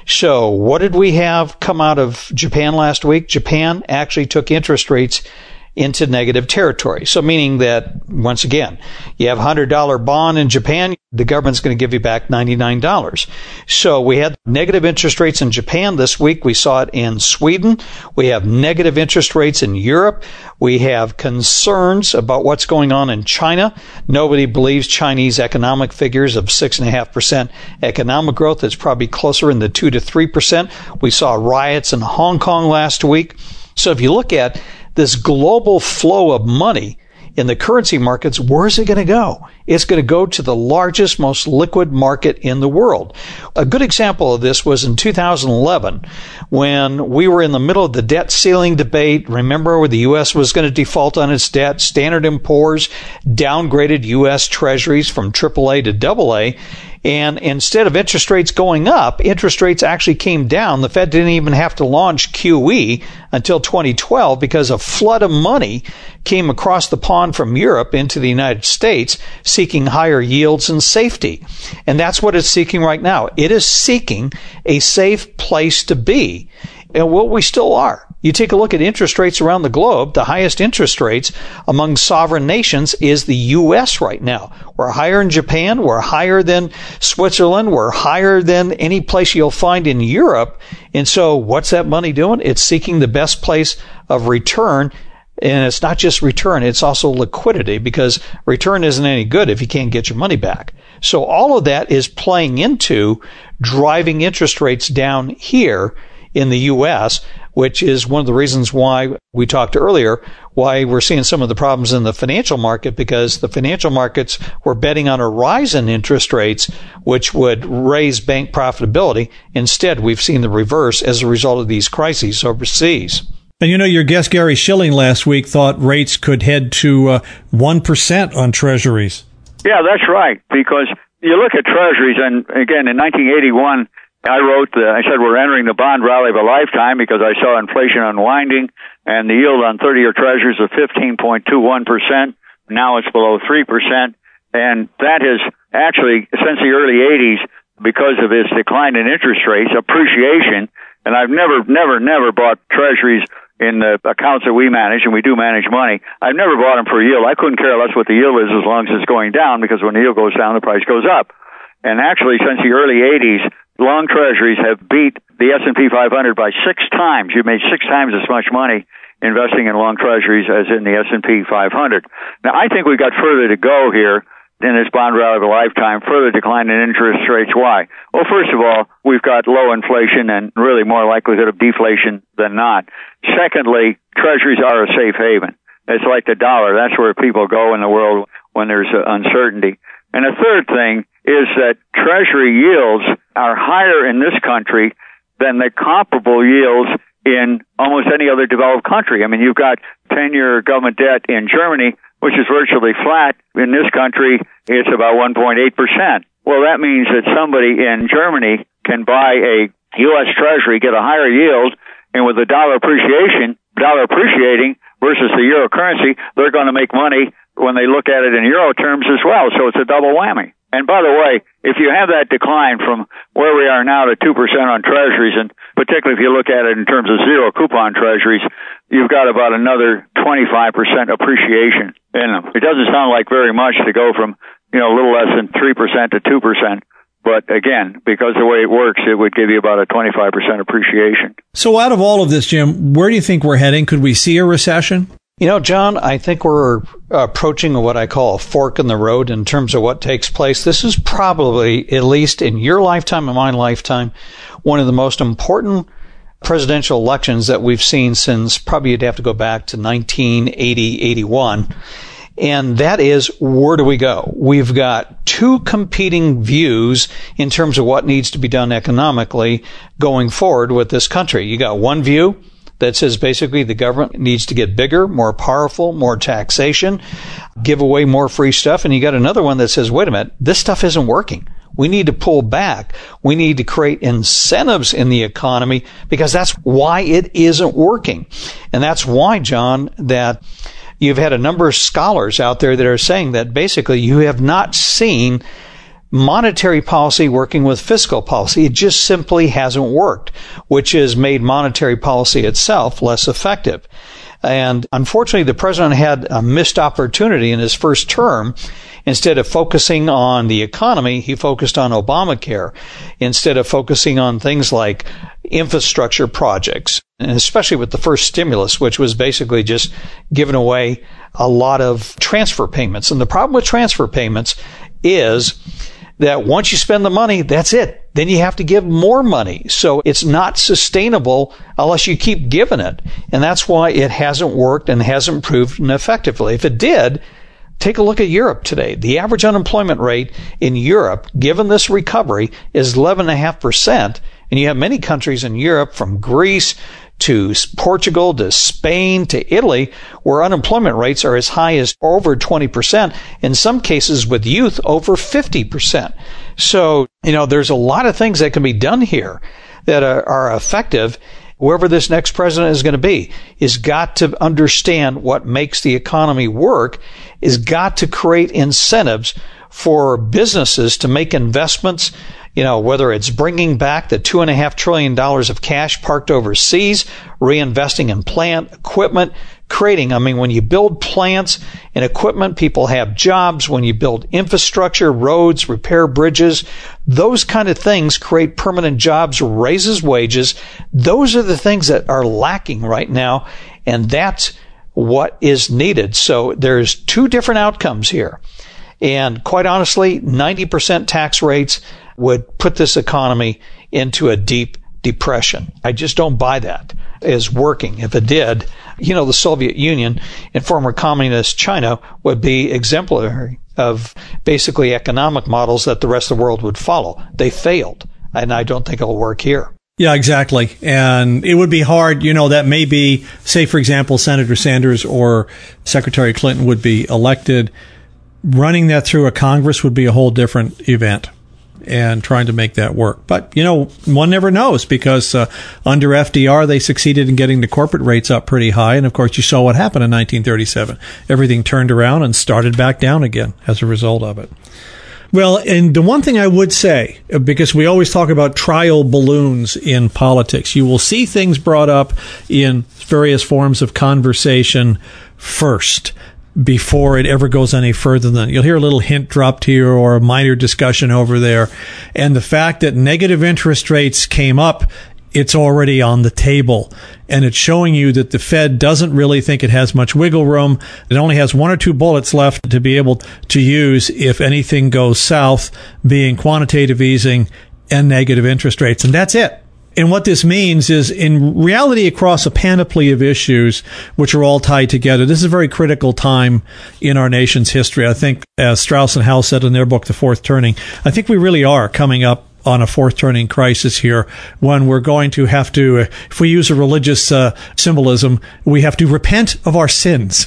So what did we have come out of Japan last week? Japan actually took interest rates into negative territory. So meaning that, once again, you have a one hundred dollars bond in Japan, the government's going to give you back ninety-nine dollars. So we had negative interest rates in Japan this week. We saw it in Sweden. We have negative interest rates in Europe. We have concerns about what's going on in China. Nobody believes Chinese economic figures of six point five percent economic growth. It's probably closer in the two to three percent. We saw riots in Hong Kong last week. So if you look at this global flow of money in the currency markets, where's it going to go? It's going to go to the largest, most liquid market in the world. A good example of this was in two thousand eleven, when we were in the middle of the debt ceiling debate. Remember, where the U S was going to default on its debt. Standard and Poor's downgraded U S Treasuries from triple A to double A. And instead of interest rates going up, interest rates actually came down. The Fed didn't even have to launch Q E until twenty twelve because a flood of money came across the pond from Europe into the United States seeking higher yields and safety. And that's what it's seeking right now. It is seeking a safe place to be. And what we still are. You take a look at interest rates around the globe, the highest interest rates among sovereign nations is the U S right now. We're higher in Japan, we're higher than Switzerland, we're higher than any place you'll find in Europe. And so what's that money doing? It's seeking the best place of return. And it's not just return, it's also liquidity, because return isn't any good if you can't get your money back. So all of that is playing into driving interest rates down here in the U S, which is one of the reasons why we talked earlier, why we're seeing some of the problems in the financial market, because the financial markets were betting on a rise in interest rates, which would raise bank profitability. Instead, we've seen the reverse as a result of these crises overseas. And you know, your guest Gary Shilling last week thought rates could head to uh, one percent on treasuries. Yeah, that's right, because you look at treasuries, and again, in nineteen eighty-one, I wrote, the, I said we're entering the bond rally of a lifetime because I saw inflation unwinding and the yield on thirty-year treasuries of fifteen point two one percent. Now it's below three percent. And that has actually, since the early eighties, because of its decline in interest rates, appreciation, and I've never, never, never bought treasuries in the accounts that we manage, and we do manage money. I've never bought them for yield. I couldn't care less what the yield is as long as it's going down, because when the yield goes down, the price goes up. And actually, since the early eighties, long treasuries have beat the S and P five hundred by six times. You've made six times as much money investing in long treasuries as in the S and P five hundred. Now, I think we've got further to go here in this bond rally of a lifetime, further decline in interest rates. Why? Well, first of all, we've got low inflation and really more likelihood of deflation than not. Secondly, treasuries are a safe haven. It's like the dollar. That's where people go in the world when there's uh, uncertainty. And a third thing is that treasury yields are higher in this country than the comparable yields in almost any other developed country. I mean, you've got ten-year government debt in Germany, which is virtually flat. In this country, it's about one point eight percent. Well, that means that somebody in Germany can buy a U S Treasury, get a higher yield, and with the dollar appreciation, dollar appreciating versus the euro currency, they're going to make money when they look at it in euro terms as well. So it's a double whammy. And by the way, if you have that decline from where we are now to two percent on treasuries, and particularly if you look at it in terms of zero coupon treasuries, you've got about another twenty-five percent appreciation in them. It doesn't sound like very much to go from, you know, a little less than three percent to two percent. But again, because the way it works, it would give you about a twenty-five percent appreciation. So out of all of this, Jim, where do you think we're heading? Could we see a recession? You know, John, I think we're approaching what I call a fork in the road in terms of what takes place. This is probably, at least in your lifetime and my lifetime, one of the most important presidential elections that we've seen since probably you'd have to go back to nineteen eighty, eighty-one. And that is, where do we go? We've got two competing views in terms of what needs to be done economically going forward with this country. You got one view that says basically the government needs to get bigger, more powerful, more taxation, give away more free stuff. And you got another one that says, wait a minute, this stuff isn't working. We need to pull back. We need to create incentives in the economy because that's why it isn't working. And that's why, John, that you've had a number of scholars out there that are saying that basically you have not seen monetary policy working with fiscal policy. It just simply hasn't worked, which has made monetary policy itself less effective. And unfortunately, the president had a missed opportunity in his first term. Instead of focusing on the economy, he focused on Obamacare. Instead of focusing on things like infrastructure projects, and especially with the first stimulus, which was basically just giving away a lot of transfer payments. And the problem with transfer payments is that once you spend the money, that's it. Then you have to give more money. So it's not sustainable unless you keep giving it. And that's why it hasn't worked and hasn't proven effectively. If it did, take a look at Europe today. The average unemployment rate in Europe, given this recovery, is eleven point five percent. And you have many countries in Europe, from Greece to Portugal to Spain to Italy, where unemployment rates are as high as over twenty percent, in some cases with youth over fifty percent. So, you know, there's a lot of things that can be done here that are, are effective. Whoever this next president is going to be is got to understand what makes the economy work, is got to create incentives for businesses to make investments. You know, whether it's bringing back the two and a half trillion dollars of cash parked overseas, reinvesting in plant equipment, creating, I mean, when you build plants and equipment, people have jobs. When you build infrastructure, roads, repair bridges, those kind of things create permanent jobs, raises wages. Those are the things that are lacking right now. And that's what is needed. So there's two different outcomes here. And quite honestly, ninety percent tax rates would put this economy into a deep depression. I just don't buy that as working. If it did, you know, the Soviet Union and former communist China would be exemplary of basically economic models that the rest of the world would follow. They failed, and I don't think it'll work here. Yeah, exactly. And it would be hard, you know, that may be, say, for example, Senator Sanders or Secretary Clinton would be elected. Running that through a Congress would be a whole different event, and trying to make that work. But, you know, one never knows, because uh, under F D R, they succeeded in getting the corporate rates up pretty high. And, of course, you saw what happened in nineteen thirty-seven. Everything turned around and started back down again as a result of it. Well, and the one thing I would say, because we always talk about trial balloons in politics, you will see things brought up in various forms of conversation first, before it ever goes any further than you'll hear a little hint dropped here or a minor discussion over there. And the fact that negative interest rates came up, it's already on the table. And it's showing you that the Fed doesn't really think it has much wiggle room. It only has one or two bullets left to be able to use if anything goes south, being quantitative easing and negative interest rates. And that's it. And what this means is, in reality, across a panoply of issues, which are all tied together, this is a very critical time in our nation's history. I think, as Strauss and Howe said in their book, The Fourth Turning, I think we really are coming up on a fourth turning crisis here, when we're going to have to, if we use a religious uh, symbolism, we have to repent of our sins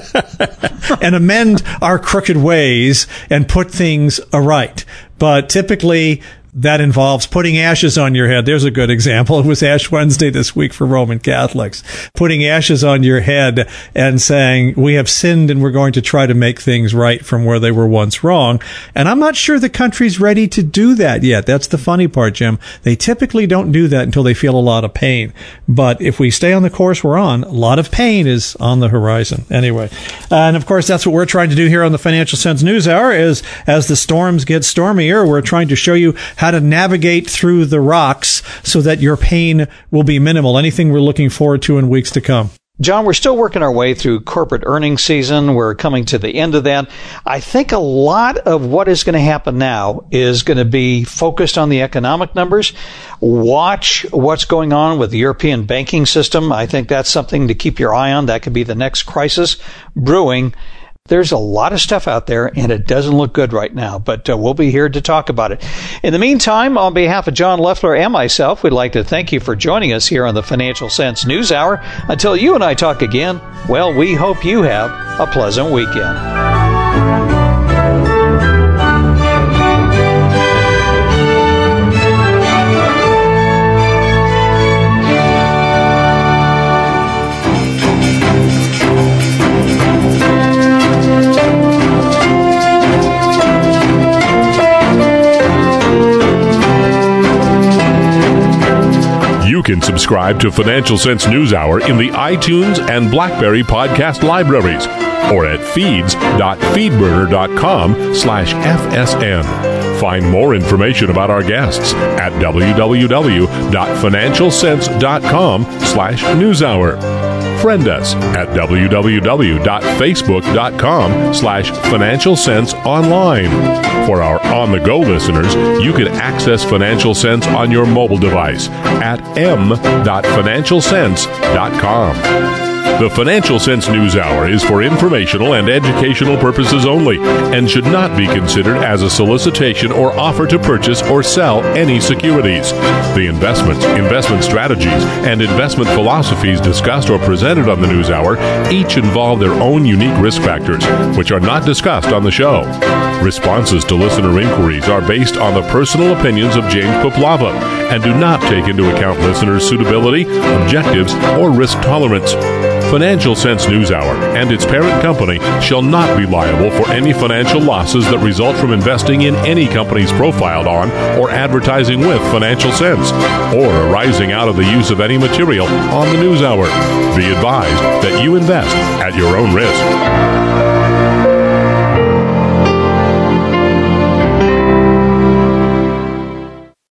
and amend our crooked ways and put things aright. But typically, that involves putting ashes on your head. There's a good example. It was Ash Wednesday this week for Roman Catholics. Putting ashes on your head and saying, we have sinned and we're going to try to make things right from where they were once wrong. And I'm not sure the country's ready to do that yet. That's the funny part, Jim. They typically don't do that until they feel a lot of pain. But if we stay on the course we're on, a lot of pain is on the horizon. Anyway, and of course, that's what we're trying to do here on the Financial Sense News Hour, is as the storms get stormier, we're trying to show you how to navigate through the rocks so that your pain will be minimal. Anything we're looking forward to in weeks to come. John, we're still working our way through corporate earnings season. We're coming to the end of that. I think a lot of what is going to happen now is going to be focused on the economic numbers. Watch what's going on with the European banking system. I think that's something to keep your eye on. That could be the next crisis brewing. There's a lot of stuff out there, and it doesn't look good right now, but uh, we'll be here to talk about it. In the meantime, on behalf of John Loeffler and myself, we'd like to thank you for joining us here on the Financial Sense News Hour. Until you and I talk again, well, we hope you have a pleasant weekend. You can subscribe to Financial Sense News Hour in the iTunes and BlackBerry podcast libraries or at feeds.feedburner.com slash FSN. Find more information about our guests at www.financialsense.com slash newshour. Friend us at www.facebook.com slash Financial Sense Online. For our on-the-go listeners, you can access Financial Sense on your mobile device at m dot financial sense dot com. The Financial Sense News Hour is for informational and educational purposes only and should not be considered as a solicitation or offer to purchase or sell any securities. The investments, investment strategies, and investment philosophies discussed or presented on the News Hour each involve their own unique risk factors, which are not discussed on the show. Responses to listener inquiries are based on the personal opinions of James Poplava and do not take into account listeners' suitability, objectives, or risk tolerance. Financial Sense News Hour and its parent company shall not be liable for any financial losses that result from investing in any companies profiled on or advertising with Financial Sense, or arising out of the use of any material on the News Hour. Be advised that you invest at your own risk.